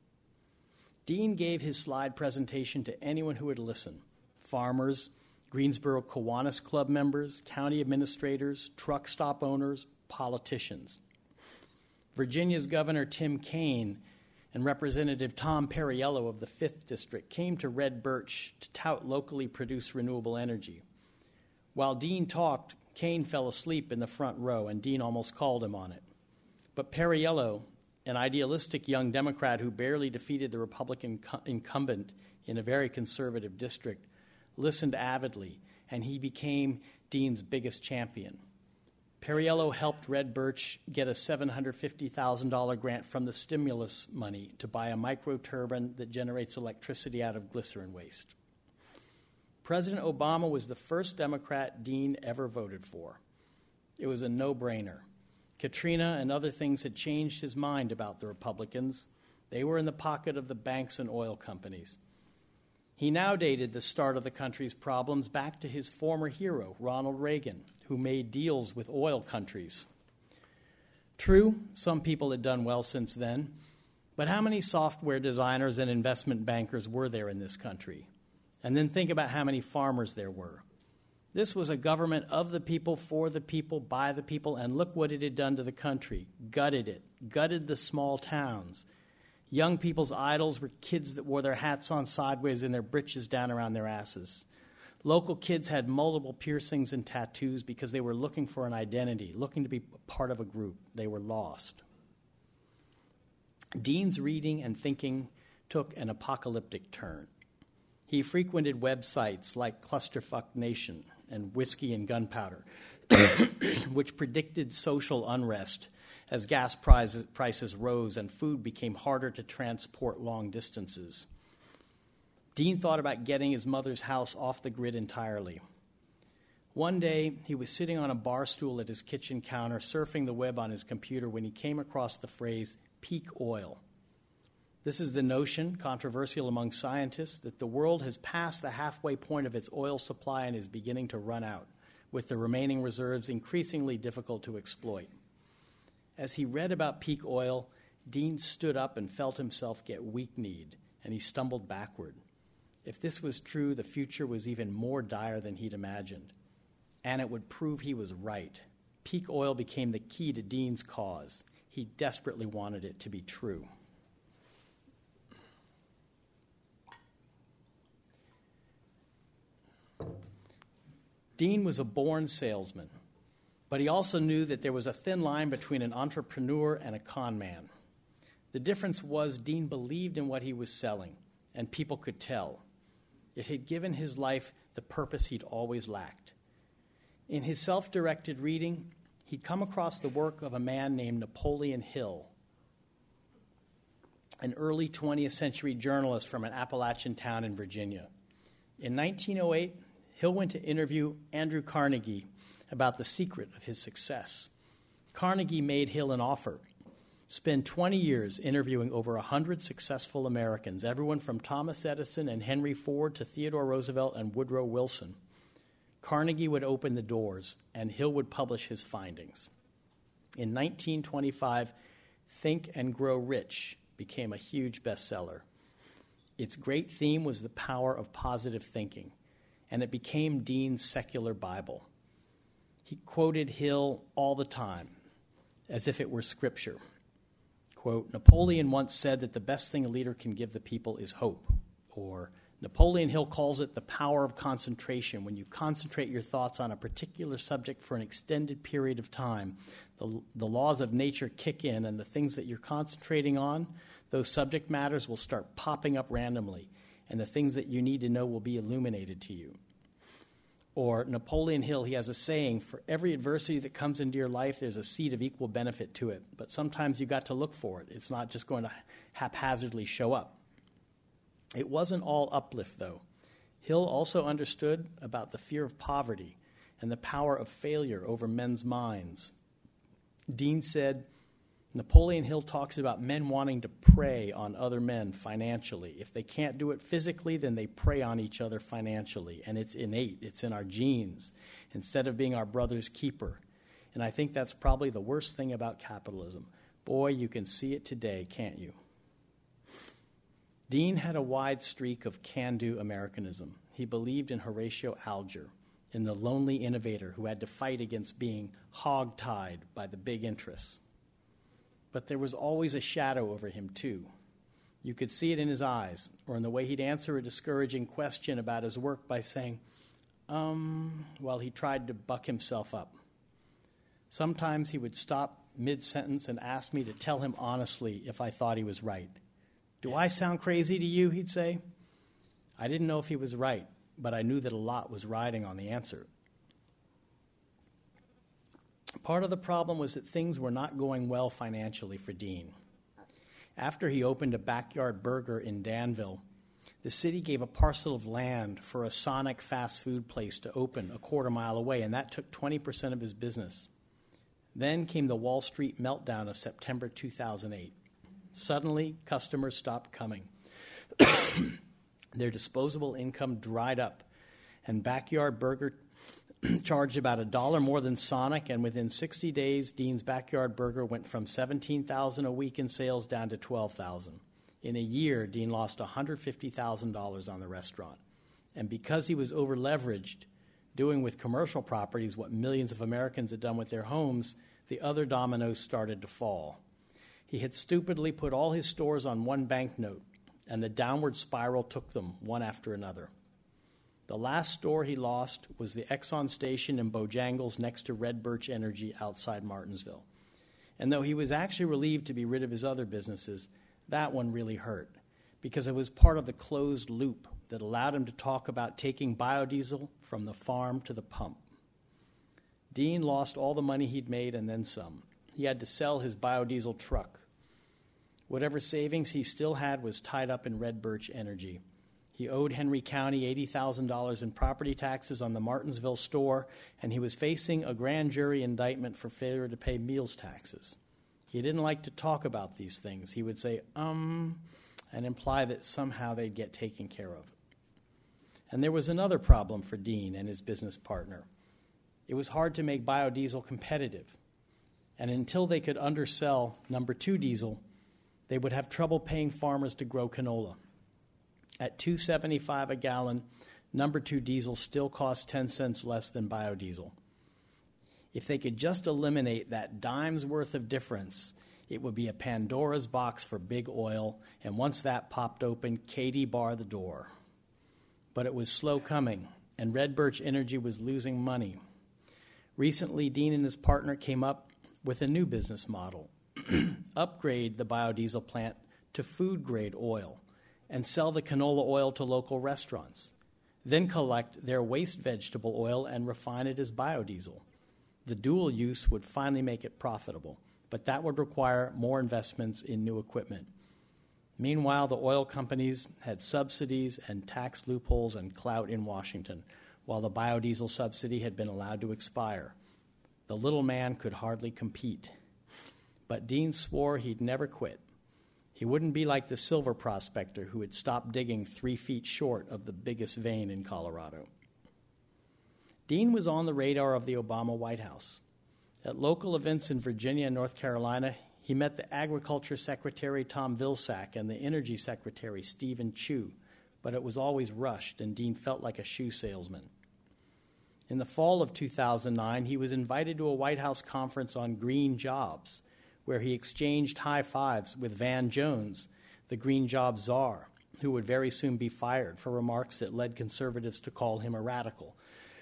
Dean gave his slide presentation to anyone who would listen: farmers, Greensboro Kiwanis Club members, county administrators, truck stop owners, politicians. Virginia's Governor Tim Kaine and Representative Tom Perriello of the fifth District came to Red Birch to tout locally produced renewable energy. While Dean talked, Kaine fell asleep in the front row, and Dean almost called him on it. But Perriello, an idealistic young Democrat who barely defeated the Republican incumbent in a very conservative district, listened avidly, and he became Dean's biggest champion. Perriello helped Red Birch get a seven hundred fifty thousand dollars grant from the stimulus money to buy a microturbine that generates electricity out of glycerin waste. President Obama was the first Democrat Dean ever voted for. It was a no-brainer. Katrina and other things had changed his mind about the Republicans. They were in the pocket of the banks and oil companies. He now dated the start of the country's problems back to his former hero, Ronald Reagan, who made deals with oil countries. True, some people had done well since then, but how many software designers and investment bankers were there in this country? And then think about how many farmers there were. This was a government of the people, for the people, by the people, and look what it had done to the country. Gutted it, gutted the small towns. Young people's idols were kids that wore their hats on sideways and their breeches down around their asses. Local kids had multiple piercings and tattoos because they were looking for an identity, looking to be part of a group. They were lost. Dean's reading and thinking took an apocalyptic turn. He frequented websites like Clusterfuck Nation and Whiskey and Gunpowder, which predicted social unrest as gas prices, prices rose and food became harder to transport long distances. Dean thought about getting his mother's house off the grid entirely. One day, he was sitting on a bar stool at his kitchen counter, surfing the web on his computer, when he came across the phrase peak oil. This is the notion, controversial among scientists, that the world has passed the halfway point of its oil supply and is beginning to run out. with the remaining reserves increasingly difficult to exploit. As he read about peak oil, Dean stood up and felt himself get weak-kneed, and he stumbled backward. If this was true, the future was even more dire than he'd imagined. And it would prove he was right. Peak oil became the key to Dean's cause. He desperately wanted it to be true. Dean was a born salesman, but he also knew that there was a thin line between an entrepreneur and a con man. The difference was Dean believed in what he was selling, and people could tell. It had given his life the purpose he'd always lacked. In his self-directed reading, he'd come across the work of a man named Napoleon Hill, an early twentieth century journalist from an Appalachian town in Virginia. In nineteen oh eight, Hill went to interview Andrew Carnegie about the secret of his success. Carnegie made Hill an offer. Spend twenty years interviewing over one hundred successful Americans, everyone from Thomas Edison and Henry Ford to Theodore Roosevelt and Woodrow Wilson. Carnegie would open the doors, and Hill would publish his findings. In nineteen twenty-five, Think and Grow Rich became a huge bestseller. Its great theme was the power of positive thinking, and it became Dean's secular Bible. He quoted Hill all the time, as if it were scripture. Quote, Napoleon once said that the best thing a leader can give the people is hope. Or Napoleon Hill calls it the power of concentration. When you concentrate your thoughts on a particular subject for an extended period of time, the, the laws of nature kick in, and the things that you're concentrating on, those subject matters will start popping up randomly, and the things that you need to know will be illuminated to you. Or Napoleon Hill, he has a saying, for every adversity that comes into your life, there's a seed of equal benefit to it. But sometimes you got to look for it. It's not just going to haphazardly show up. It wasn't all uplift, though. Hill also understood about the fear of poverty and the power of failure over men's minds. Dean said, Napoleon Hill talks about men wanting to prey on other men financially. If they can't do it physically, then they prey on each other financially. And it's innate. It's in our genes, instead of being our brother's keeper. And I think that's probably the worst thing about capitalism. Boy, you can see it today, can't you? Dean had a wide streak of can-do Americanism. He believed in Horatio Alger, in the lonely innovator who had to fight against being hog-tied by the big interests. But there was always a shadow over him, too. You could see it in his eyes, or in the way he'd answer a discouraging question about his work by saying, um, while he tried to buck himself up. Sometimes he would stop mid-sentence and ask me to tell him honestly if I thought he was right. Do I sound crazy to you, he'd say. I didn't know if he was right, but I knew that a lot was riding on the answer. Part of the problem was that things were not going well financially for Dean. After he opened a Backyard Burger in Danville, the city gave a parcel of land for a Sonic fast food place to open a quarter mile away, and that took twenty percent of his business. Then came the Wall Street meltdown of September two thousand eight. Suddenly, customers stopped coming. Their disposable income dried up, and Backyard Burger charged about a dollar more than Sonic, and within sixty days, Dean's Backyard Burger went from seventeen thousand dollars a week in sales down to twelve thousand dollars. In a year, Dean lost one hundred fifty thousand dollars on the restaurant. And because he was over-leveraged, doing with commercial properties what millions of Americans had done with their homes, the other dominoes started to fall. He had stupidly put all his stores on one banknote, and the downward spiral took them one after another. The last store he lost was the Exxon station in Bojangles next to Red Birch Energy outside Martinsville. And though he was actually relieved to be rid of his other businesses, that one really hurt, because it was part of the closed loop that allowed him to talk about taking biodiesel from the farm to the pump. Dean lost all the money he'd made and then some. He had to sell his biodiesel truck. Whatever savings he still had was tied up in Red Birch Energy. He owed Henry County eighty thousand dollars in property taxes on the Martinsville store, and he was facing a grand jury indictment for failure to pay meals taxes. He didn't like to talk about these things. He would say, um, and imply that somehow they'd get taken care of. And there was another problem for Dean and his business partner. it was hard to make biodiesel competitive. And until they could undersell number two diesel, they would have trouble paying farmers to grow canola. At two dollars and seventy-five cents a gallon, number two diesel still costs ten cents less than biodiesel. If they could just eliminate that dime's worth of difference, it would be a Pandora's box for big oil, and once that popped open, Katie bar the door. But it was slow coming, and Red Birch Energy was losing money. Recently, Dean and his partner came up with a new business model. Upgrade the biodiesel plant to food-grade oil and sell the canola oil to local restaurants. Then collect their waste vegetable oil and refine it as biodiesel. The dual use would finally make it profitable, but that would require more investments in new equipment. Meanwhile, the oil companies had subsidies and tax loopholes and clout in Washington, while the biodiesel subsidy had been allowed to expire. The little man could hardly compete. But Dean swore he'd never quit. He wouldn't be like the silver prospector who had stopped digging three feet short of the biggest vein in Colorado. Dean was on the radar of the Obama White House. At local events in Virginia and North Carolina, he met the Agriculture Secretary Tom Vilsack and the Energy Secretary Stephen Chu, but it was always rushed, and Dean felt like a shoe salesman. In the fall of two thousand nine, he was invited to a White House conference on green jobs, where he exchanged high fives with Van Jones, the green job czar, who would very soon be fired for remarks that led conservatives to call him a radical.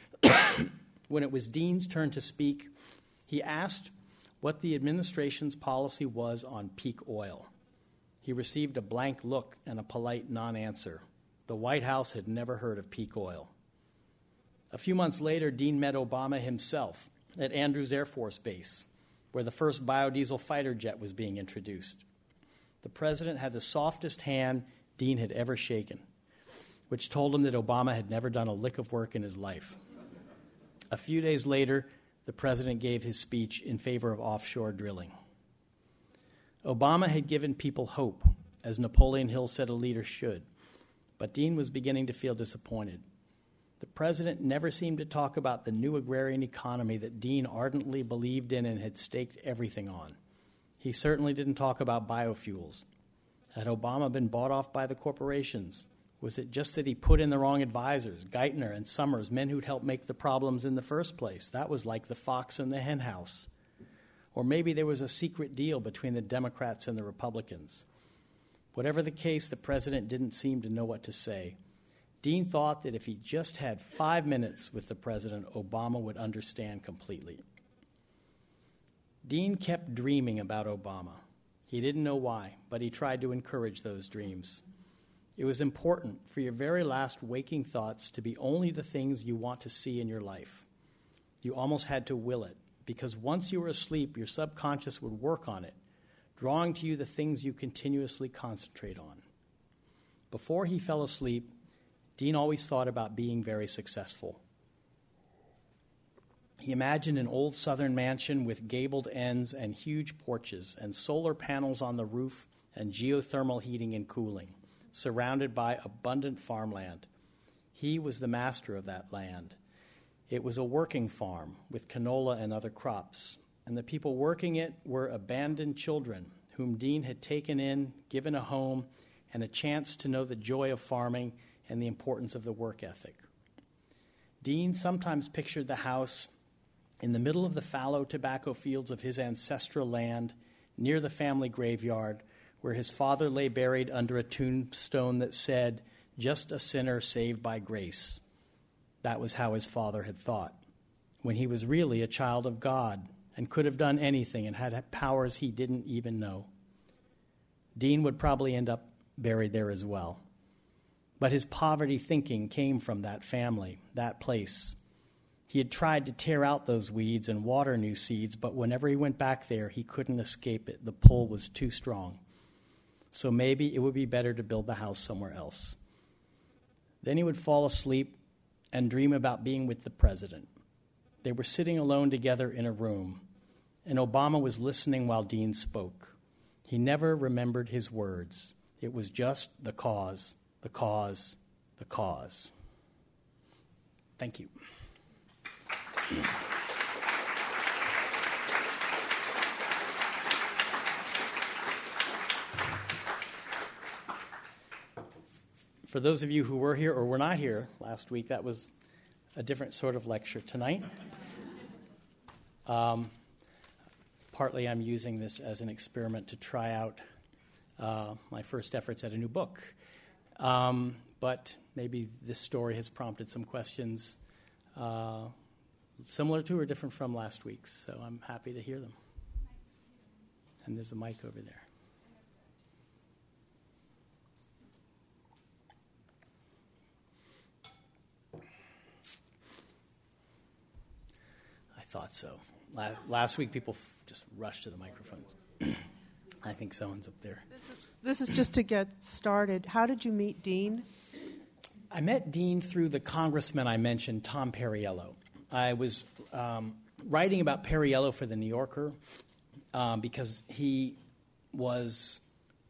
When it was Dean's turn to speak, he asked what the administration's policy was on peak oil. He received a blank look and a polite non-answer. The White House had never heard of peak oil. A few months later, Dean met Obama himself at Andrews Air Force Base, where the first biodiesel fighter jet was being introduced. The president had the softest hand Dean had ever shaken, which told him that Obama had never done a lick of work in his life. A few days later, the president gave his speech in favor of offshore drilling. Obama had given people hope, as Napoleon Hill said a leader should, but Dean was beginning to feel disappointed. The president never seemed to talk about the new agrarian economy that Dean ardently believed in and had staked everything on. He certainly didn't talk about biofuels. Had Obama been bought off by the corporations? Was it just that he put in the wrong advisors, Geithner and Summers, men who'd helped make the problems in the first place? That was like the fox in the hen house. Or maybe there was a secret deal between the Democrats and the Republicans. Whatever the case, the president didn't seem to know what to say. Dean thought that if he just had five minutes with the president, Obama would understand completely. Dean kept dreaming about Obama. He didn't know why, but he tried to encourage those dreams. It was important for your very last waking thoughts to be only the things you want to see in your life. You almost had to will it, because once you were asleep, your subconscious would work on it, drawing to you the things you continuously concentrate on. Before he fell asleep, Dean always thought about being very successful. He imagined an old southern mansion with gabled ends and huge porches and solar panels on the roof and geothermal heating and cooling, surrounded by abundant farmland. He was the master of that land. It was a working farm with canola and other crops, and the people working it were abandoned children whom Dean had taken in, given a home, and a chance to know the joy of farming and the importance of the work ethic. Dean sometimes pictured the house in the middle of the fallow tobacco fields of his ancestral land, near the family graveyard, where his father lay buried under a tombstone that said, "Just a sinner saved by grace." That was how his father had thought, when he was really a child of God and could have done anything and had powers he didn't even know. Dean would probably end up buried there as well. But his poverty thinking came from that family, that place. He had tried to tear out those weeds and water new seeds, but whenever he went back there, he couldn't escape it. The pull was too strong. So maybe it would be better to build the house somewhere else. Then he would fall asleep and dream about being with the president. They were sitting alone together in a room, and Obama was listening while Dean spoke. He never remembered his words. It was just the cause, the cause, the cause. Thank you. for those of you who were here or were not here last week, that was a different sort of lecture tonight. Um, partly I'm using this as an experiment to try out uh, my first efforts at a new book. Um, but maybe this story has prompted some questions uh, similar to or different from last week's, so I'm happy to hear them. And there's a mic over there. I thought so. Last, last week, people f- just rushed to the microphones. I think someone's up there. This is, this is just to get started. How did you meet Dean? I met Dean through the congressman I mentioned, Tom Perriello. I was um, writing about Perriello for The New Yorker um, because he was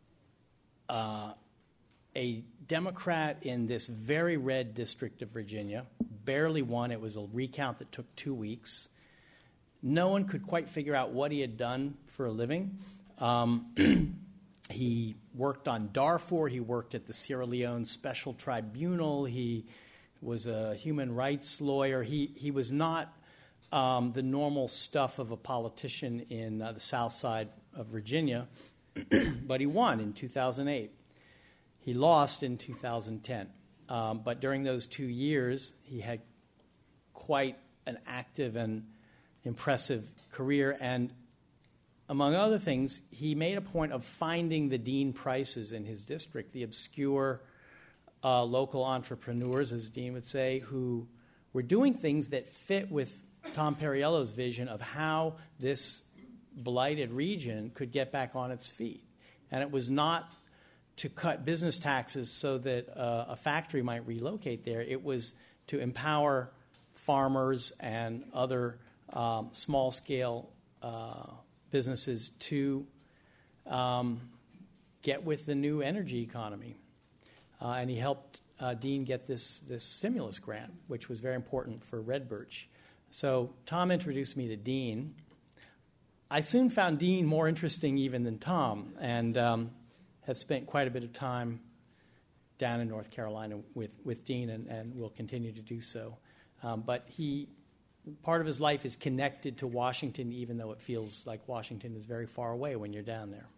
uh, a Democrat in this very red district of Virginia, barely won. It was a recount that took two weeks. No one could quite figure out what he had done for a living. Um, he worked on Darfur. He worked at the Sierra Leone Special Tribunal. He was a human rights lawyer. He he was not um, the normal stuff of a politician in uh, the South Side of Virginia, but he won in two thousand eight. He lost in two thousand ten. Um, but during those two years, he had quite an active and impressive career, and among other things, he made a point of finding the Dean Prices in his district, the obscure uh, local entrepreneurs, as Dean would say, who were doing things that fit with Tom Perriello's vision of how this blighted region could get back on its feet. And it was not to cut business taxes so that uh, a factory might relocate there. It was to empower farmers and other um, small-scale uh, businesses to um, get with the new energy economy. Uh, and he helped uh, Dean get this, this stimulus grant, which was very important for Red Birch. So Tom introduced me to Dean. I soon found Dean more interesting even than Tom, and um, have spent quite a bit of time down in North Carolina with, with Dean, and, and will continue to do so. Um, but he... Part of his life is connected to Washington, even though it feels like Washington is very far away when you're down there.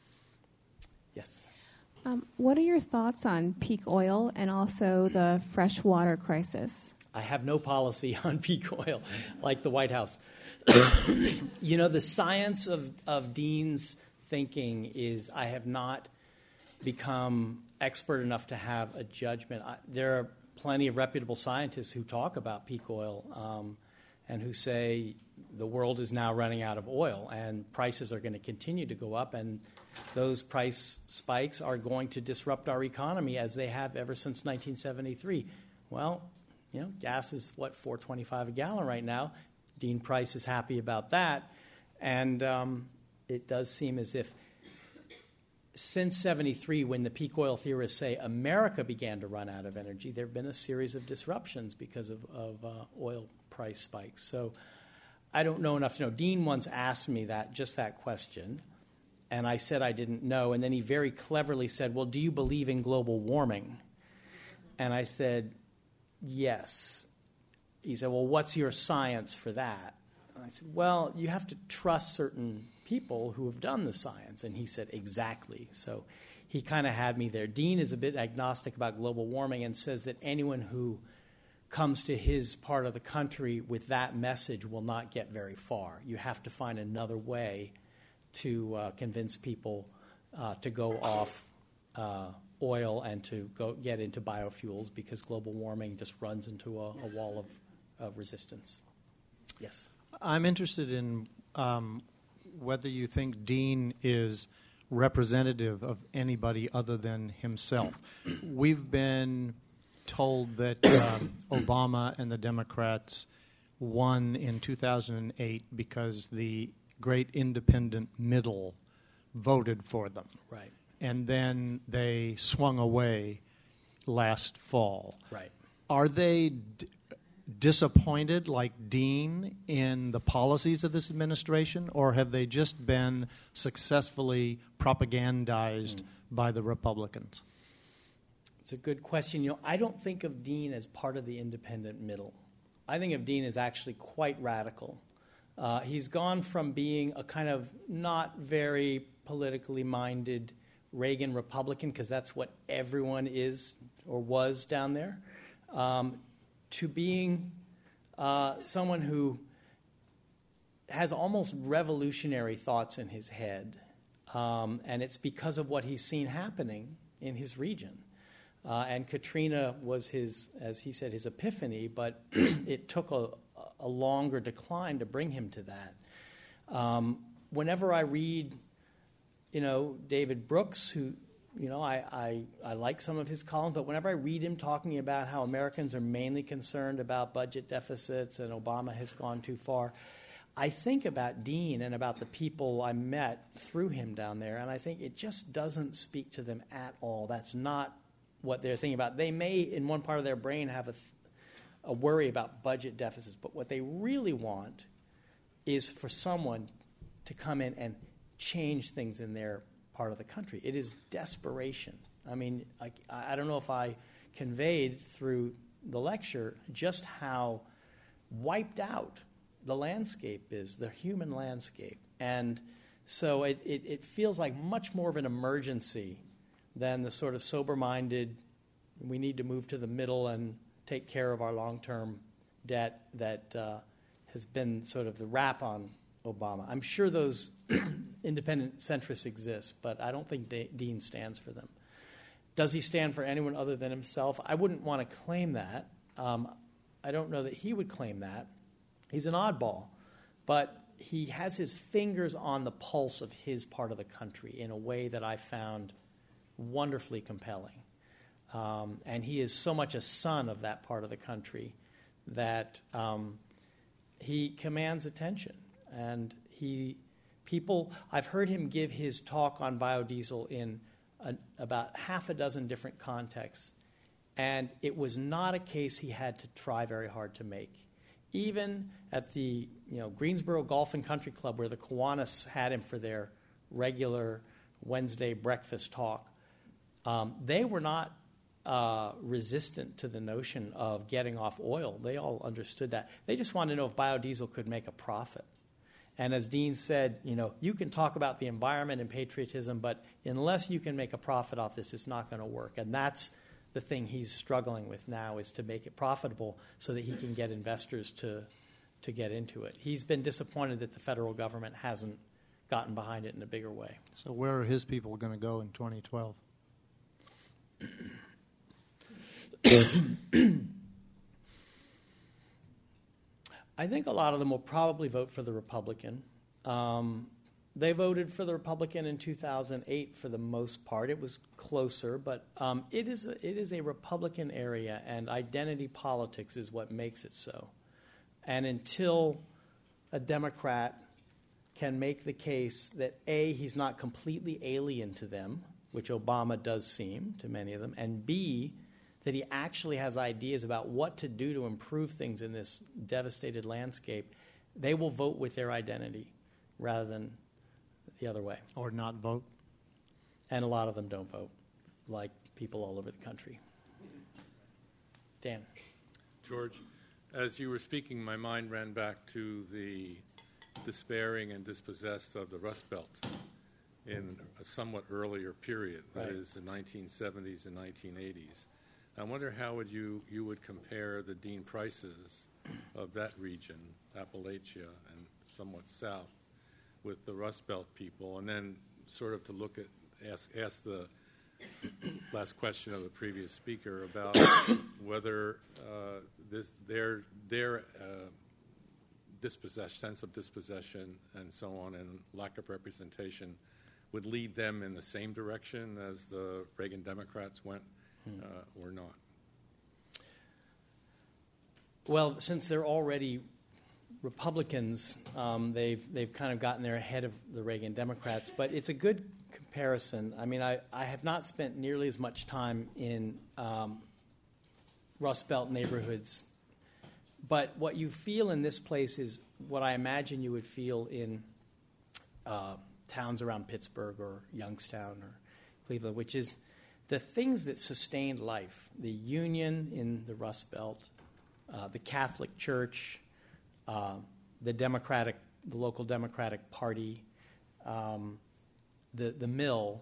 Yes? Um, what are your thoughts on peak oil and also the fresh water crisis? I have no policy on peak oil, like the White House. You know, the science of, of Dean's thinking is I have not become expert enough to have a judgment. I, there are plenty of reputable scientists who talk about peak oil, um, and who say the world is now running out of oil and prices are going to continue to go up, and those price spikes are going to disrupt our economy as they have ever since nineteen seventy-three. Well, you know, gas is, what, four twenty-five a gallon right now. Dean Price is happy about that. And um, it does seem as if since seventy-three, when the peak oil theorists say America began to run out of energy, there have been a series of disruptions because of, of uh, oil price spikes. So I don't know enough to know. Dean once asked me that, just that question, and I said I didn't know. And then he very cleverly said, well, do you believe in global warming? And I said, yes. He said, well, what's your science for that? And I said, well, you have to trust certain people who have done the science. And he said, exactly. So he kind of had me there. Dean is a bit agnostic about global warming and says that anyone who comes to his part of the country with that message will not get very far. You have to find another way to uh, convince people uh, to go off uh, oil and to go get into biofuels, because global warming just runs into a, a wall of, of resistance. Yes? I'm interested in um, whether you think Dean is representative of anybody other than himself. We've been told that um, Obama and the Democrats won in two thousand eight because the great independent middle voted for them. Right. And then they swung away last fall. Right. Are they d- disappointed, like Dean, in the policies of this administration, or have they just been successfully propagandized mm. by the Republicans? It's a good question. You know, I don't think of Dean as part of the independent middle. I think of Dean as actually quite radical. Uh, he's gone from being a kind of not very politically minded Reagan Republican, because that's what everyone is or was down there, um, to being uh, someone who has almost revolutionary thoughts in his head, um, and it's because of what he's seen happening in his region. Uh, and Katrina was his, as he said, his epiphany, but it took a, a longer decline to bring him to that. Um, whenever I read, you know, David Brooks, who, you know, I, I, I like some of his columns, but whenever I read him talking about how Americans are mainly concerned about budget deficits and Obama has gone too far, I think about Dean and about the people I met through him down there, and I think it just doesn't speak to them at all. That's not what they're thinking about. They may, in one part of their brain, have a, th- a worry about budget deficits, but what they really want is for someone to come in and change things in their part of the country. It is desperation. I mean, I, I don't know if I conveyed through the lecture just how wiped out the landscape is, the human landscape. And so it, it, it feels like much more of an emergency than the sort of sober-minded, we need to move to the middle and take care of our long-term debt that uh, has been sort of the rap on Obama. I'm sure those independent centrists exist, but I don't think De- Dean stands for them. Does he stand for anyone other than himself? I wouldn't want to claim that. Um, I don't know that he would claim that. He's an oddball, but he has his fingers on the pulse of his part of the country in a way that I found wonderfully compelling. Um, and he is so much a son of that part of the country that um, he commands attention. And he, people, I've heard him give his talk on biodiesel in a, about half a dozen different contexts. And it was not a case he had to try very hard to make. Even at the you know Greensboro Golf and Country Club, where the Kiwanis had him for their regular Wednesday breakfast talk, um, they were not uh, resistant to the notion of getting off oil. They all understood that. They just wanted to know if biodiesel could make a profit. And as Dean said, you know, you can talk about the environment and patriotism, but unless you can make a profit off this, it's not going to work. And that's the thing he's struggling with now, is to make it profitable so that he can get investors to to get into it. He's been disappointed that the federal government hasn't gotten behind it in a bigger way. So where are his people going to go in twenty twelve? I think a lot of them will probably vote for the Republican. Um, They voted for the Republican in two thousand eight for the most part. It was closer, but um, it is a, it is a Republican area, and identity politics is what makes it so. And until a Democrat can make the case that, A, he's not completely alien to them, which Obama does seem to many of them, and B, that he actually has ideas about what to do to improve things in this devastated landscape, they will vote with their identity rather than the other way. Or not vote? And a lot of them don't vote, like people all over the country. Dan. George, as you were speaking, my mind ran back to the despairing and dispossessed of the Rust Belt in a somewhat earlier period, that Right. is the nineteen seventies and nineteen eighties. I wonder how would you, you would compare the Dean Prices of that region, Appalachia and somewhat south, with the Rust Belt people, and then sort of to look at, ask, ask the last question of the previous speaker about whether uh, this, their, their uh, dispossession, sense of dispossession and so on, and lack of representation would lead them in the same direction as the Reagan Democrats went, hmm. uh, or not? Well, since they're already Republicans, um, they've they've kind of gotten there ahead of the Reagan Democrats. But it's a good comparison. I mean, I, I have not spent nearly as much time in um, Rust Belt neighborhoods. But what you feel in this place is what I imagine you would feel in uh, towns around Pittsburgh or Youngstown or Cleveland, which is the things that sustained life, the Union in the Rust Belt, uh, the Catholic Church, uh, the Democratic, the local Democratic Party, um, the the mill,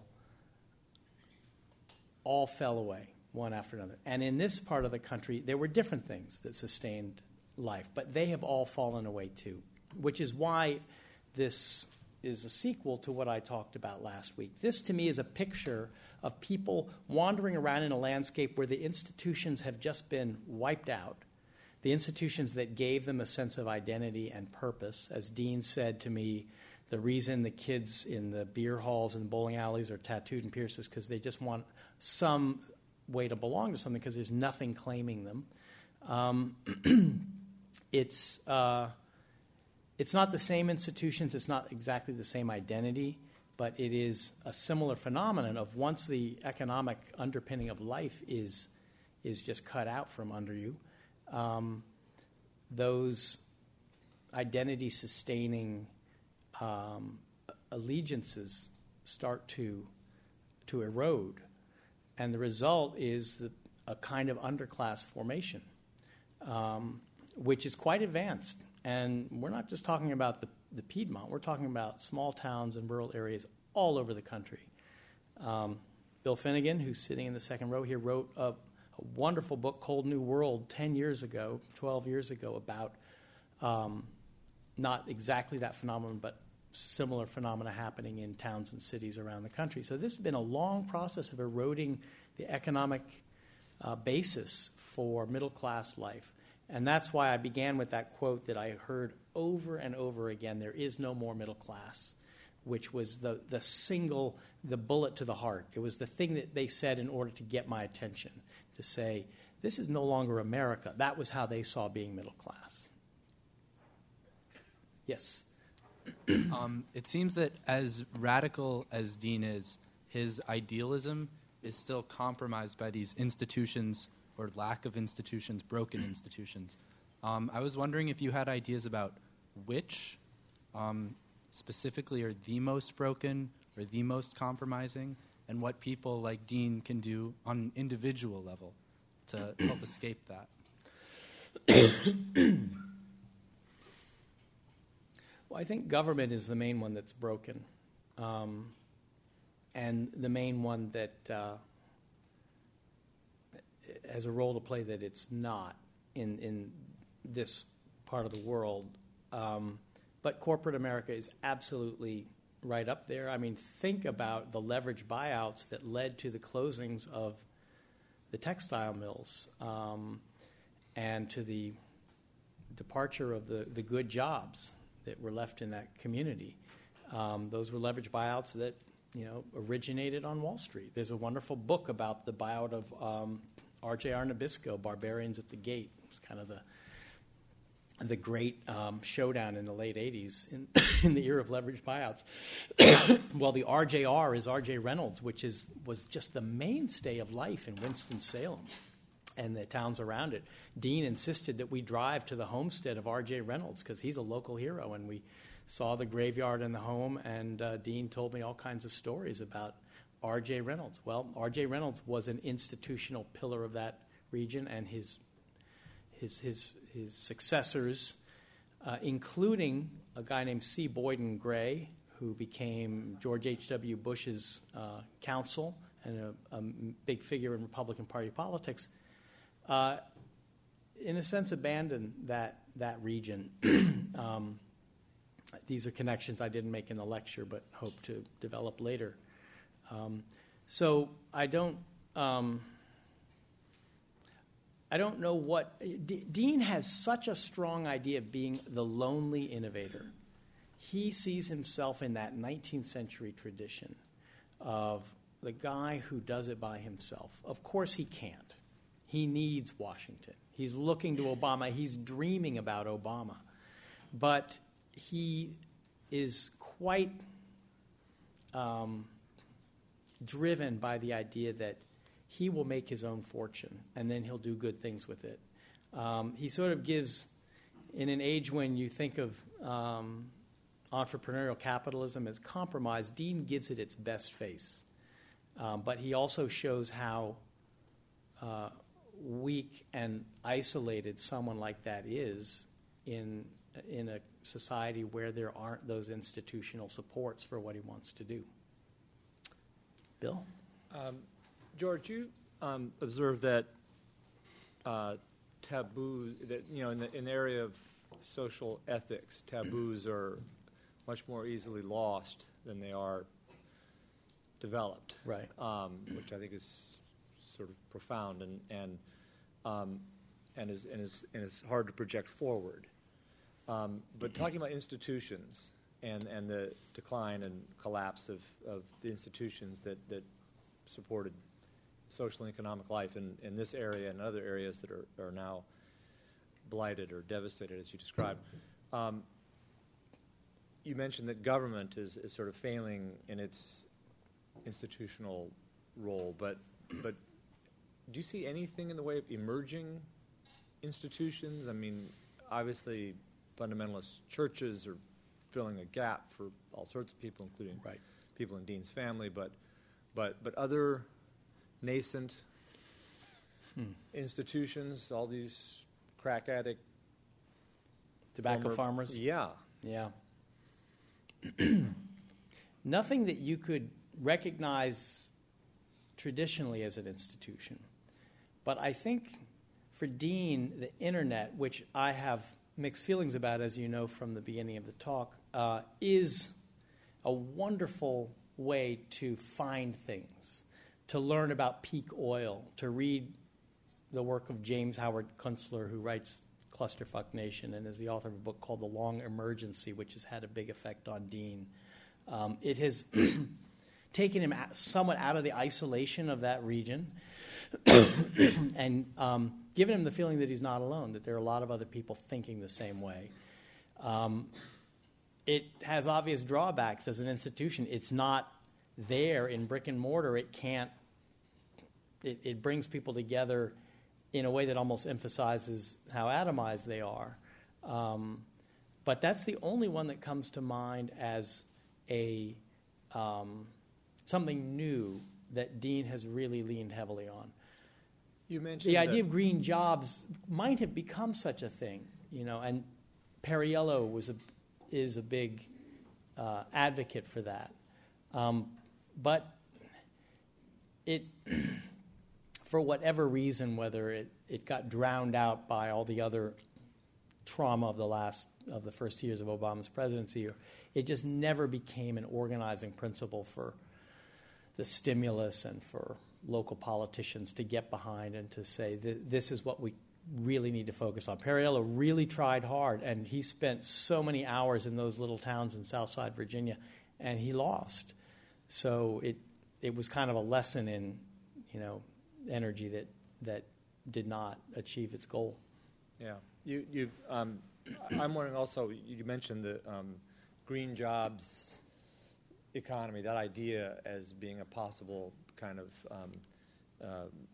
all fell away one after another. And in this part of the country, there were different things that sustained life, but they have all fallen away too, which is why this is a sequel to what I talked about last week. This, to me, is a picture of people wandering around in a landscape where the institutions have just been wiped out, the institutions that gave them a sense of identity and purpose. As Dean said to me, the reason the kids in the beer halls and bowling alleys are tattooed and pierced is because they just want some way to belong to something, because there's nothing claiming them. Um, it's... Uh, It's not the same institutions, it's not exactly the same identity, but it is a similar phenomenon of once the economic underpinning of life is is just cut out from under you, um, those identity-sustaining um, allegiances start to to erode, and the result is the, a kind of underclass formation, um, which is quite advanced. And we're not just talking about the, the Piedmont. We're talking about small towns and rural areas all over the country. Um, Bill Finnegan, who's sitting in the second row here, wrote a, a wonderful book, Cold New World, ten years ago, twelve years ago, about um, not exactly that phenomenon, but similar phenomena happening in towns and cities around the country. So this has been a long process of eroding the economic uh, basis for middle-class life. And that's why I began with that quote that I heard over and over again, there is no more middle class, which was the, the single, the bullet to the heart. It was the thing that they said in order to get my attention, to say, this is no longer America. That was how they saw being middle class. Yes? um, it seems that as radical as Dean is, his idealism is still compromised by these institutions or lack of institutions, broken institutions. Um, I was wondering if you had ideas about which um, specifically are the most broken or the most compromising, and what people like Dean can do on an individual level to help escape that. Well, I think government is the main one that's broken, um, and the main one that uh, has a role to play that it's not in in this part of the world. Um, but corporate America is absolutely right up there. I mean, think about the leverage buyouts that led to the closings of the textile mills um, and to the departure of the, the good jobs that were left in that community. Um, those were leverage buyouts that, you know, originated on Wall Street. There's a wonderful book about the buyout of um, R J R Nabisco, Barbarians at the Gate. It's kind of the the great um, showdown in the late eighties in, in the era of leverage buyouts. Well, the R J R is R J Reynolds, which is was just the mainstay of life in Winston-Salem and the towns around it. Dean insisted that we drive to the homestead of R J Reynolds because he's a local hero, and we saw the graveyard and the home, and uh, Dean told me all kinds of stories about R J Reynolds. Well, R J Reynolds was an institutional pillar of that region, and his his his his successors, uh, including a guy named C. Boyden Gray, who became George H W. Bush's uh, counsel and a, a big figure in Republican Party politics, uh, in a sense abandoned that that region. um, these are connections I didn't make in the lecture, but hope to develop later. Um, so I don't, um, I don't know what D- Dean has such a strong idea of being the lonely innovator. He sees himself in that nineteenth century tradition of the guy who does it by himself. Of course, he can't. He needs Washington. He's looking to Obama. He's dreaming about Obama, but he is quite. Um, driven by the idea that he will make his own fortune and then he'll do good things with it. Um, he sort of gives, in an age when you think of um, entrepreneurial capitalism as compromise, Dean gives it its best face. Um, but he also shows how uh, weak and isolated someone like that is in in a society where there aren't those institutional supports for what he wants to do. Bill? Um, George, you um, observed that uh, taboo, that, you know, in the, in the area of social ethics, taboos are much more easily lost than they are developed. Right. Um, which I think is sort of profound and and um, and is and is and is hard to project forward. Um, but talking about institutions and, and the decline and collapse of, of the institutions that, that supported social and economic life in, in this area and other areas that are, are now blighted or devastated, as you described. Um, you mentioned that government is, is sort of failing in its institutional role, but but do you see anything in the way of emerging institutions? I mean, obviously, fundamentalist churches are filling a gap for all sorts of people, including right. people in Dean's family, but but but other nascent hmm. institutions, all these crack addict tobacco former, farmers. Yeah, yeah. Nothing that you could recognize traditionally as an institution, but I think for Dean, the internet, which I have mixed feelings about, as you know from the beginning of the talk, uh, is a wonderful way to find things, to learn about peak oil, to read the work of James Howard Kunstler, who writes Clusterfuck Nation and is the author of a book called The Long Emergency, which has had a big effect on Dean. Um, it has taken him somewhat out of the isolation of that region and um, given him the feeling that he's not alone, that there are a lot of other people thinking the same way. Um, it has obvious drawbacks as an institution. It's not there in brick and mortar. It can't, it, it brings people together in a way that almost emphasizes how atomized they are. Um, but that's the only one that comes to mind as a um, something new that Dean has really leaned heavily on. You mentioned the idea of green jobs might have become such a thing, you know, and Perriello was a, is a big uh, advocate for that. Um, but it, for whatever reason, whether it, it got drowned out by all the other trauma of the last of the first years of Obama's presidency, it just never became an organizing principle for the stimulus and for local politicians to get behind and to say, this is what we really need to focus on. Perriello really tried hard, and he spent so many hours in those little towns in Southside Virginia, and he lost. So it it was kind of a lesson in, you know, energy that that did not achieve its goal. Yeah. You, you, um, I'm wondering also, you mentioned the um, green jobs economy, that idea as being a possible kind of um, uh,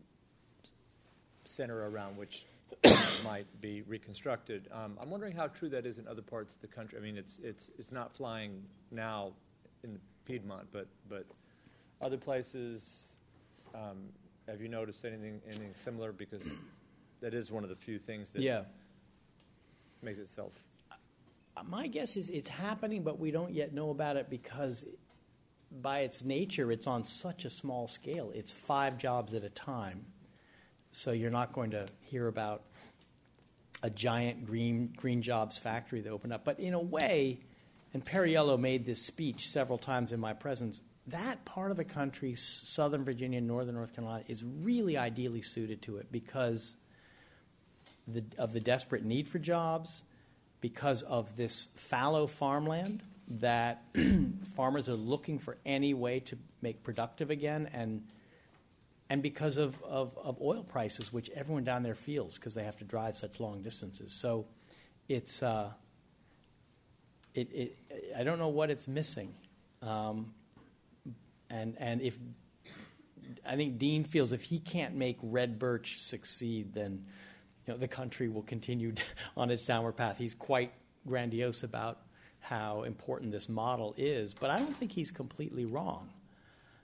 center around which might be reconstructed. Um, I'm wondering how true that is in other parts of the country. I mean, it's it's it's not flying now in the Piedmont, but but other places. Um, have you noticed anything anything similar? Because that is one of the few things that yeah. makes itself. My guess is it's happening, but we don't yet know about it because, by its nature, it's on such a small scale. It's five jobs at a time. So you're not going to hear about a giant green green jobs factory that opened up. But in a way, and Perriello made this speech several times in my presence, that part of the country, Southern Virginia, Northern North Carolina, is really ideally suited to it because the, of the desperate need for jobs, because of this fallow farmland that farmers are looking for any way to make productive again, and and because of, of, of oil prices, which everyone down there feels because they have to drive such long distances. So it's uh, it, it I don't know what it's missing, um, and and if I think Dean feels if he can't make Red Birch succeed, then you know the country will continue on its downward path. He's quite grandiose about how important this model is, but I don't think he's completely wrong.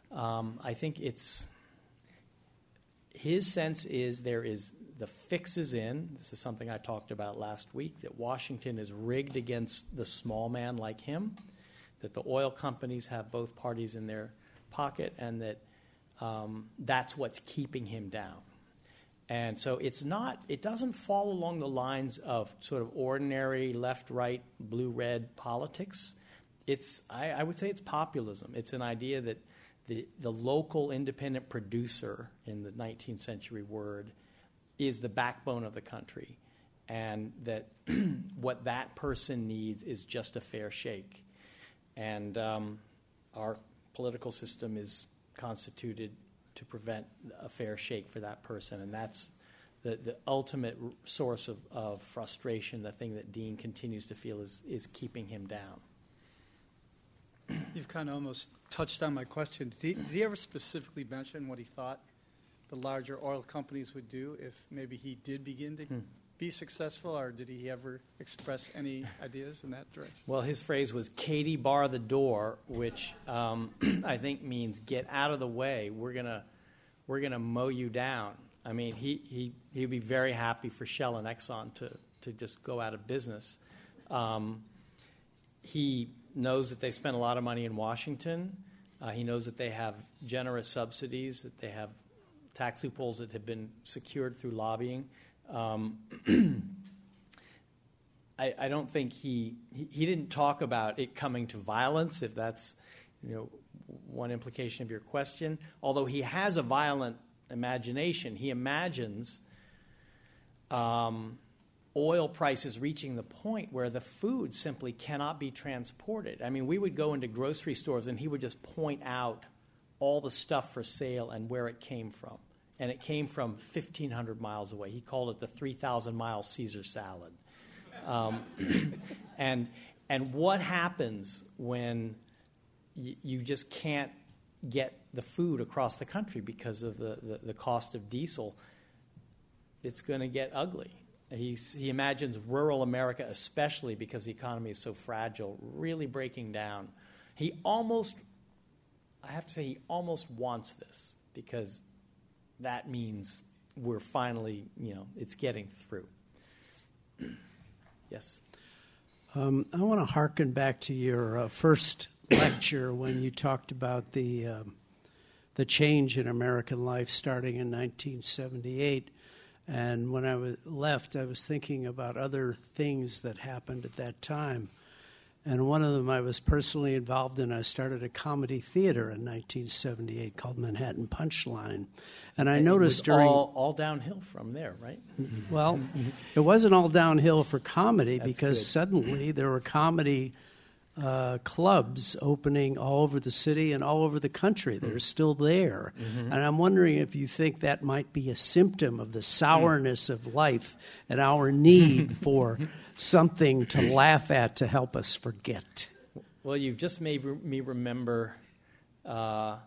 Um, I think it's his sense is there is the fix is in. This is something I talked about last week, that Washington is rigged against the small man like him, that the oil companies have both parties in their pocket, and that um, that's what's keeping him down. And so it's not, it doesn't fall along the lines of sort of ordinary left-right, blue-red politics. It's, I, I would say it's populism. It's an idea that the, the local independent producer, in the nineteenth century word, is the backbone of the country, and that what that person needs is just a fair shake. And um, our political system is constituted to prevent a fair shake for that person, and that's the, the ultimate r- source of, of frustration, the thing that Dean continues to feel is, is keeping him down. You've kind of almost touched on my question. Did he, did he ever specifically mention what he thought the larger oil companies would do if maybe he did begin to hmm. be successful, or did he ever express any ideas in that direction? Well, his phrase was "Katie, bar the door," which um, I think means get out of the way. We're gonna we're gonna mow you down. I mean, he he he'd be very happy for Shell and Exxon to to just go out of business. Um, he knows that they spend a lot of money in Washington. Uh, he knows that they have generous subsidies, that they have tax loopholes that have been secured through lobbying. Um, I, I don't think he, he he didn't talk about it coming to violence, if that's, you know, one implication of your question. Although he has a violent imagination, he imagines um, oil prices reaching the point where the food simply cannot be transported. I mean, we would go into grocery stores and he would just point out all the stuff for sale and where it came from. And it came from fifteen hundred miles away. He called it the three thousand mile Caesar salad. Um, and and what happens when y- you just can't get the food across the country because of the, the, the cost of diesel? It's going to get ugly. He's, he imagines rural America, especially because the economy is so fragile, really breaking down. He almost, I have to say, he almost wants this, because that means we're finally, you know, it's getting through. Yes? Um, I want to hearken back to your uh, first lecture when you talked about the um, the change in American life starting in nineteen seventy-eight. And when I was left, I was thinking about other things that happened at that time. And one of them I was personally involved in. I started a comedy theater in nineteen seventy-eight called Manhattan Punchline. And I it noticed was during... all, all downhill from there, right? Well, it wasn't all downhill for comedy. That's because good. Suddenly there were comedy uh, clubs opening all over the city and all over the country. They're still there. Mm-hmm. And I'm wondering if you think that might be a symptom of the sourness of life and our need for something to laugh at to help us forget. Well, you've just made me remember uh,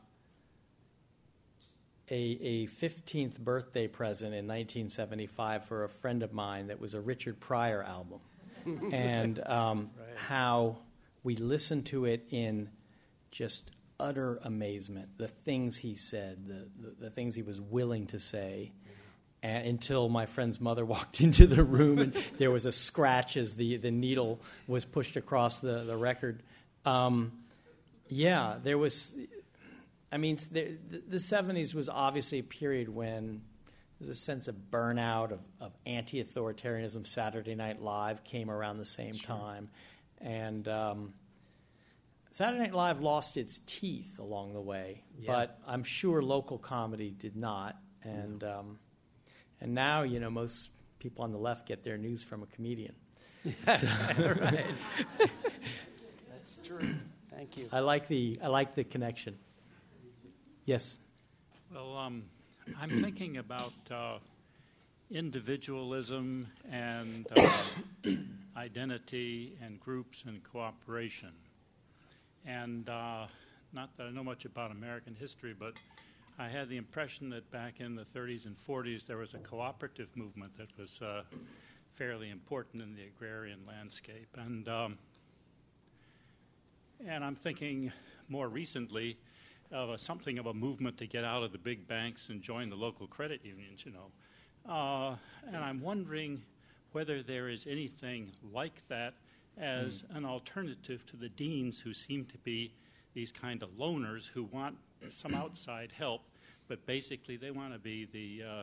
a, a fifteenth birthday present in nineteen seventy-five for a friend of mine that was a Richard Pryor album. And um, right. how we listened to it in just utter amazement, the things he said, the, the, the things he was willing to say. And until my friend's mother walked into the room and there was a scratch as the, the needle was pushed across the, the record. Um, yeah, there was, I mean, the, the seventies was obviously a period when there was a sense of burnout, of, of anti-authoritarianism. Saturday Night Live came around the same sure. time. And um, Saturday Night Live lost its teeth along the way, yeah. but I'm sure local comedy did not. And... No. Um, And now, you know, most people on the left get their news from a comedian. So, right. That's true. Thank you. I like the I like the connection. Yes. Well, um, I'm thinking about uh, individualism and uh, identity and groups and cooperation. And uh, not that I know much about American history, but I had the impression that back in the thirties and forties there was a cooperative movement that was uh, fairly important in the agrarian landscape. And um, and I'm thinking more recently, of a, something of a movement to get out of the big banks and join the local credit unions, you know. Uh, and I'm wondering whether there is anything like that as mm. an alternative to the deans who seem to be these kind of loners who want some outside help, but basically they want to be the uh,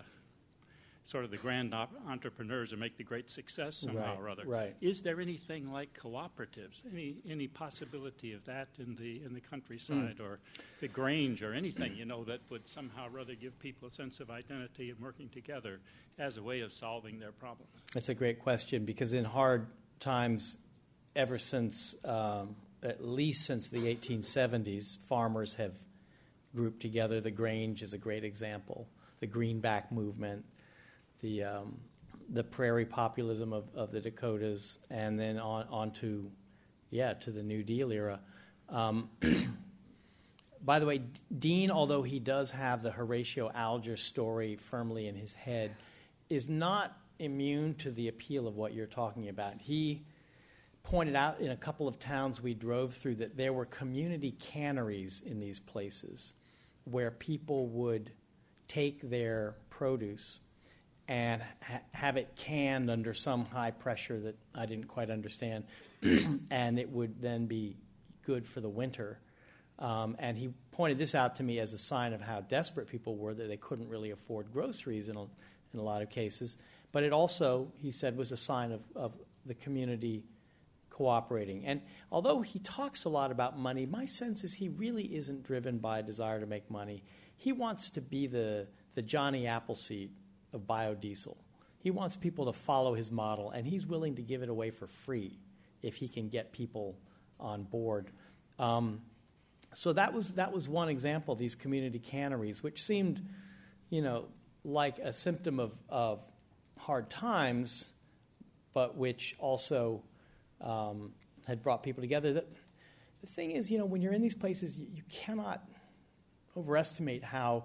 sort of the grand op- entrepreneurs and make the great success somehow right, or other. Right. Is there anything like cooperatives? Any any possibility of that in the in the countryside mm. or the Grange or anything, you know, that would somehow or other give people a sense of identity and working together as a way of solving their problems? That's a great question, because in hard times, ever since, um, at least since the eighteen seventies, farmers have grouped together. The Grange is a great example. The Greenback movement, the um, the prairie populism of, of the Dakotas, and then on, on to, yeah, to the New Deal era. Um, by the way, Dean, although he does have the Horatio Alger story firmly in his head, is not immune to the appeal of what you're talking about. He pointed out in a couple of towns we drove through that there were community canneries in these places where people would take their produce and ha- have it canned under some high pressure that I didn't quite understand, and it would then be good for the winter. Um, and he pointed this out to me as a sign of how desperate people were, that they couldn't really afford groceries in a, in a lot of cases. But it also, he said, was a sign of, of the community cooperating. And although he talks a lot about money, my sense is he really isn't driven by a desire to make money. He wants to be the, the Johnny Appleseed of biodiesel. He wants people to follow his model, and he's willing to give it away for free if he can get people on board. Um, so that was that was one example, these community canneries, which seemed, you know, like a symptom of, of hard times, but which also um, had brought people together. The, the thing is, you know, when you're in these places, you, you cannot overestimate how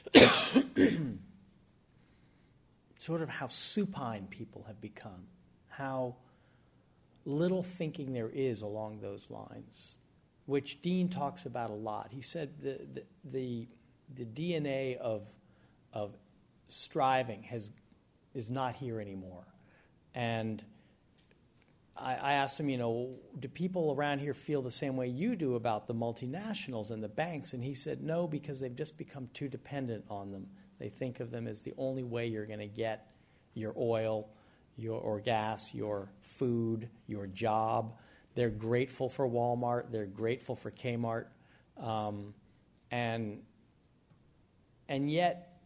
sort of how supine people have become, how little thinking there is along those lines, which Dean talks about a lot. He said the the the, the D N A of of striving has is not here anymore. And I, I asked him, you know, do people around here feel the same way you do about the multinationals and the banks? And he said no, because they've just become too dependent on them. They think of them as the only way you're going to get your oil, your or gas, your food, your job. They're grateful for Walmart. They're grateful for Kmart, um, and and yet,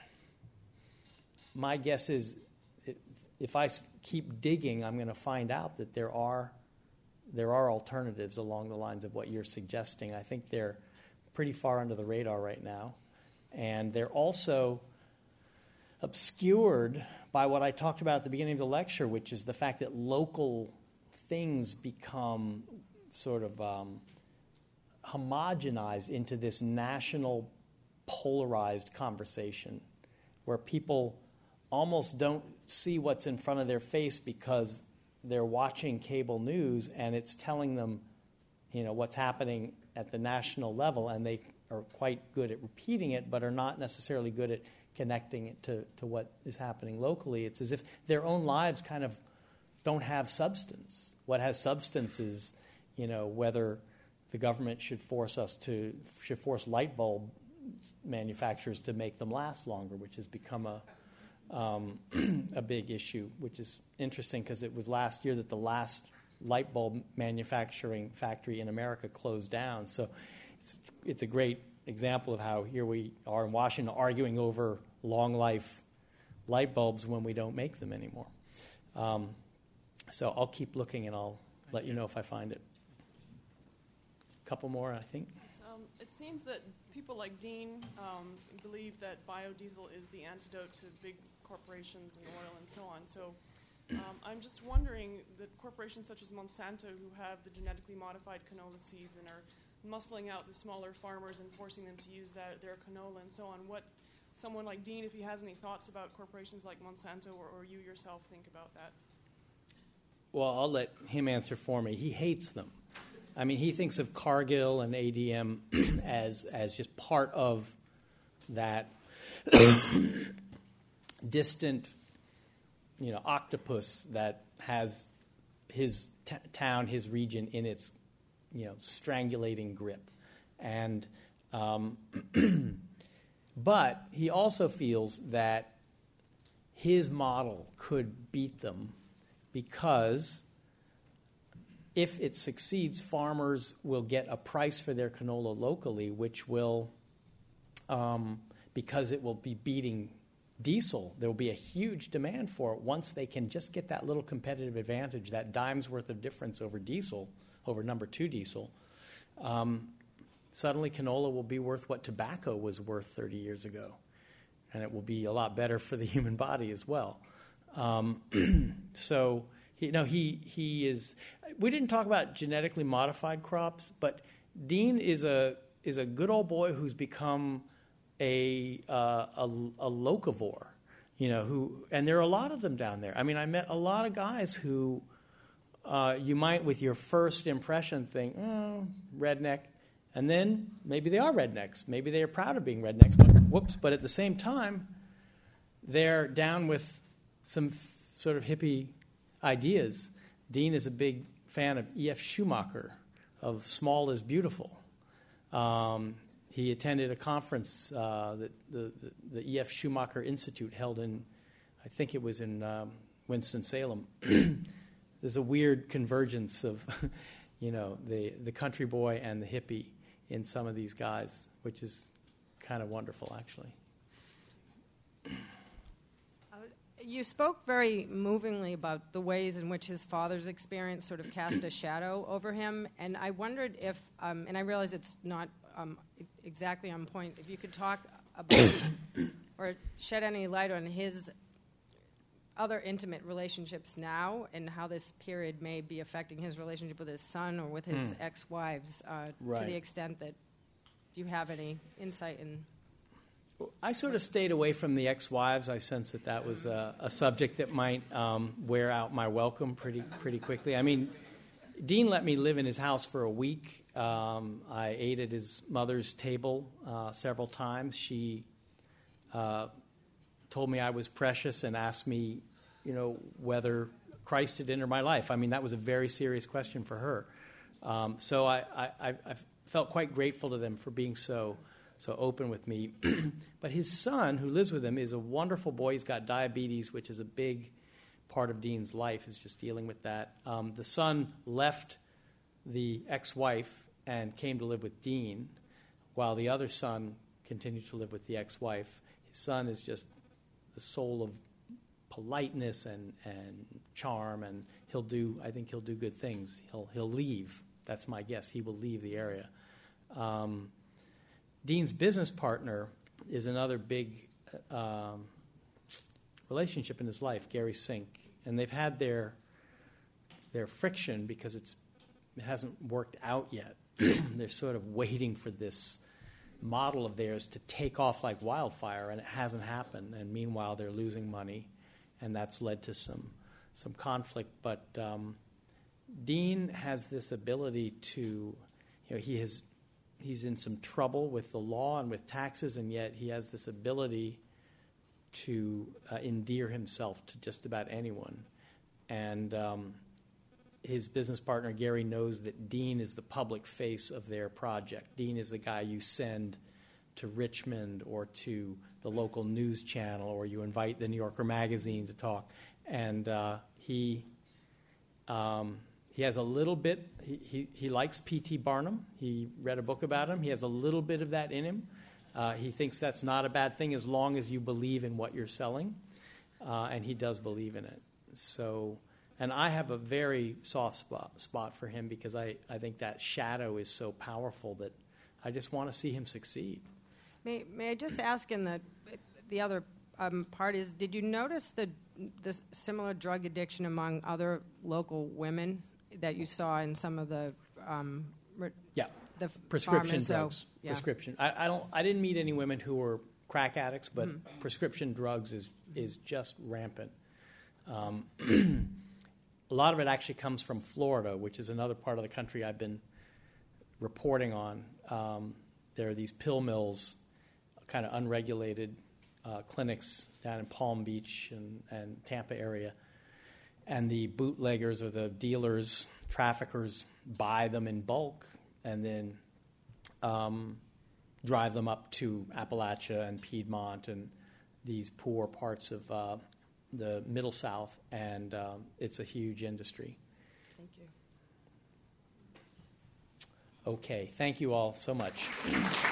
my guess is, if I keep digging, I'm going to find out that there are there are alternatives along the lines of what you're suggesting. I think they're pretty far under the radar right now. And they're also obscured by what I talked about at the beginning of the lecture, which is the fact that local things become sort of um, homogenized into this national polarized conversation where people almost don't see what's in front of their face because they're watching cable news and it's telling them, you know, what's happening at the national level, and they are quite good at repeating it, but are not necessarily good at connecting it to, to what is happening locally. It's as if their own lives kind of don't have substance. What has substance is, you know, whether the government should force us to, should force light bulb manufacturers to make them last longer, which has become a, um, a big issue, which is interesting because it was last year that the last light bulb manufacturing factory in America closed down. So It's, it's a great example of how here we are in Washington arguing over long life light bulbs when we don't make them anymore. Um, so I'll keep looking and I'll Thank let you. you know if I find it. A couple more, I think. Um, it seems that people like Dean um, believe that biodiesel is the antidote to big corporations and oil and so on. So um, I'm just wondering that corporations such as Monsanto, who have the genetically modified canola seeds and are muscling out the smaller farmers and forcing them to use that, their canola and so on. What someone like Dean, if he has any thoughts about corporations like Monsanto or, or you yourself think about that? Well, I'll let him answer for me. He hates them. I mean, he thinks of Cargill and A D M as as just part of that distant, you know, octopus that has his t- town, his region in its, you know, strangulating grip. And um, but he also feels that his model could beat them because if it succeeds, farmers will get a price for their canola locally, which will, um, because it will be beating diesel, there will be a huge demand for it once they can just get that little competitive advantage, that dime's worth of difference over diesel, over number two diesel. Um, suddenly canola will be worth what tobacco was worth thirty years ago. And it will be a lot better for the human body as well. Um, so, you know, he he is. We didn't talk about genetically modified crops, but Dean is a is a good old boy who's become a uh, a, a locavore. You know, who and there are a lot of them down there. I mean, I met a lot of guys who uh, you might, with your first impression, think, oh, redneck. And then maybe they are rednecks. Maybe they are proud of being rednecks. But whoops! But at the same time, they're down with some f- sort of hippie ideas. Dean is a big fan of E F Schumacher, of Small is Beautiful. Um, he attended a conference uh, that the, the, the E F Schumacher Institute held in, I think it was in um, Winston-Salem. There's a weird convergence of, you know, the, the country boy and the hippie in some of these guys, which is kind of wonderful, actually. Uh, you spoke very movingly about the ways in which his father's experience sort of cast a shadow over him, and I wondered if, um, and I realize it's not um, exactly on point, if you could talk about or shed any light on his other intimate relationships now and how this period may be affecting his relationship with his son or with his mm. ex-wives uh, right. to the extent that you have any insight in. I sort of stayed away from the ex-wives. I sensed that that was a, a subject that might um, wear out my welcome pretty pretty quickly. I mean, Dean let me live in his house for a week. Um, I ate at his mother's table uh, several times. She uh, told me I was precious and asked me, you know, whether Christ had entered my life. I mean, that was a very serious question for her. Um, so I, I, I felt quite grateful to them for being so so open with me. But his son, who lives with him, is a wonderful boy. He's got diabetes, which is a big part of Dean's life, is just dealing with that. Um, the son left the ex-wife and came to live with Dean, while the other son continued to live with the ex-wife. His son is just the soul of politeness and, and charm, and he'll do, I think he'll do good things. He'll he'll leave. That's my guess. He will leave the area. Um, Dean's business partner is another big um, relationship in his life, Gary Sink, and they've had their their friction because it's it hasn't worked out yet. They're sort of waiting for this model of theirs to take off like wildfire, and it hasn't happened. And meanwhile, they're losing money, and that's led to some some conflict. But um, Dean has this ability to, you know, he has he's in some trouble with the law and with taxes, and yet he has this ability to uh, endear himself to just about anyone. And um, his business partner, Gary, knows that Dean is the public face of their project. Dean is the guy you send to Richmond or to the local news channel, or you invite the New Yorker magazine to talk. And uh, he um, he has a little bit, he, he, he likes P T Barnum. He read a book about him. He has a little bit of that in him. Uh, he thinks that's not a bad thing as long as you believe in what you're selling. Uh, and he does believe in it. So... And I have a very soft spot, spot for him because I, I think that shadow is so powerful that I just want to see him succeed. May May I just ask in the the other um, part is, did you notice the the similar drug addiction among other local women that you saw in some of the um, re- yeah the prescription farmers, drugs so, yeah. prescription. I, I don't I didn't meet any women who were crack addicts, but mm. prescription drugs is is just rampant. Um, A lot of it actually comes from Florida, which is another part of the country I've been reporting on. Um, there are these pill mills, kind of unregulated uh, clinics down in Palm Beach and, and Tampa area. And the bootleggers or the dealers, traffickers, buy them in bulk and then um, drive them up to Appalachia and Piedmont and these poor parts of uh, the Middle South, and um, it's a huge industry. Thank you. Okay, thank you all so much.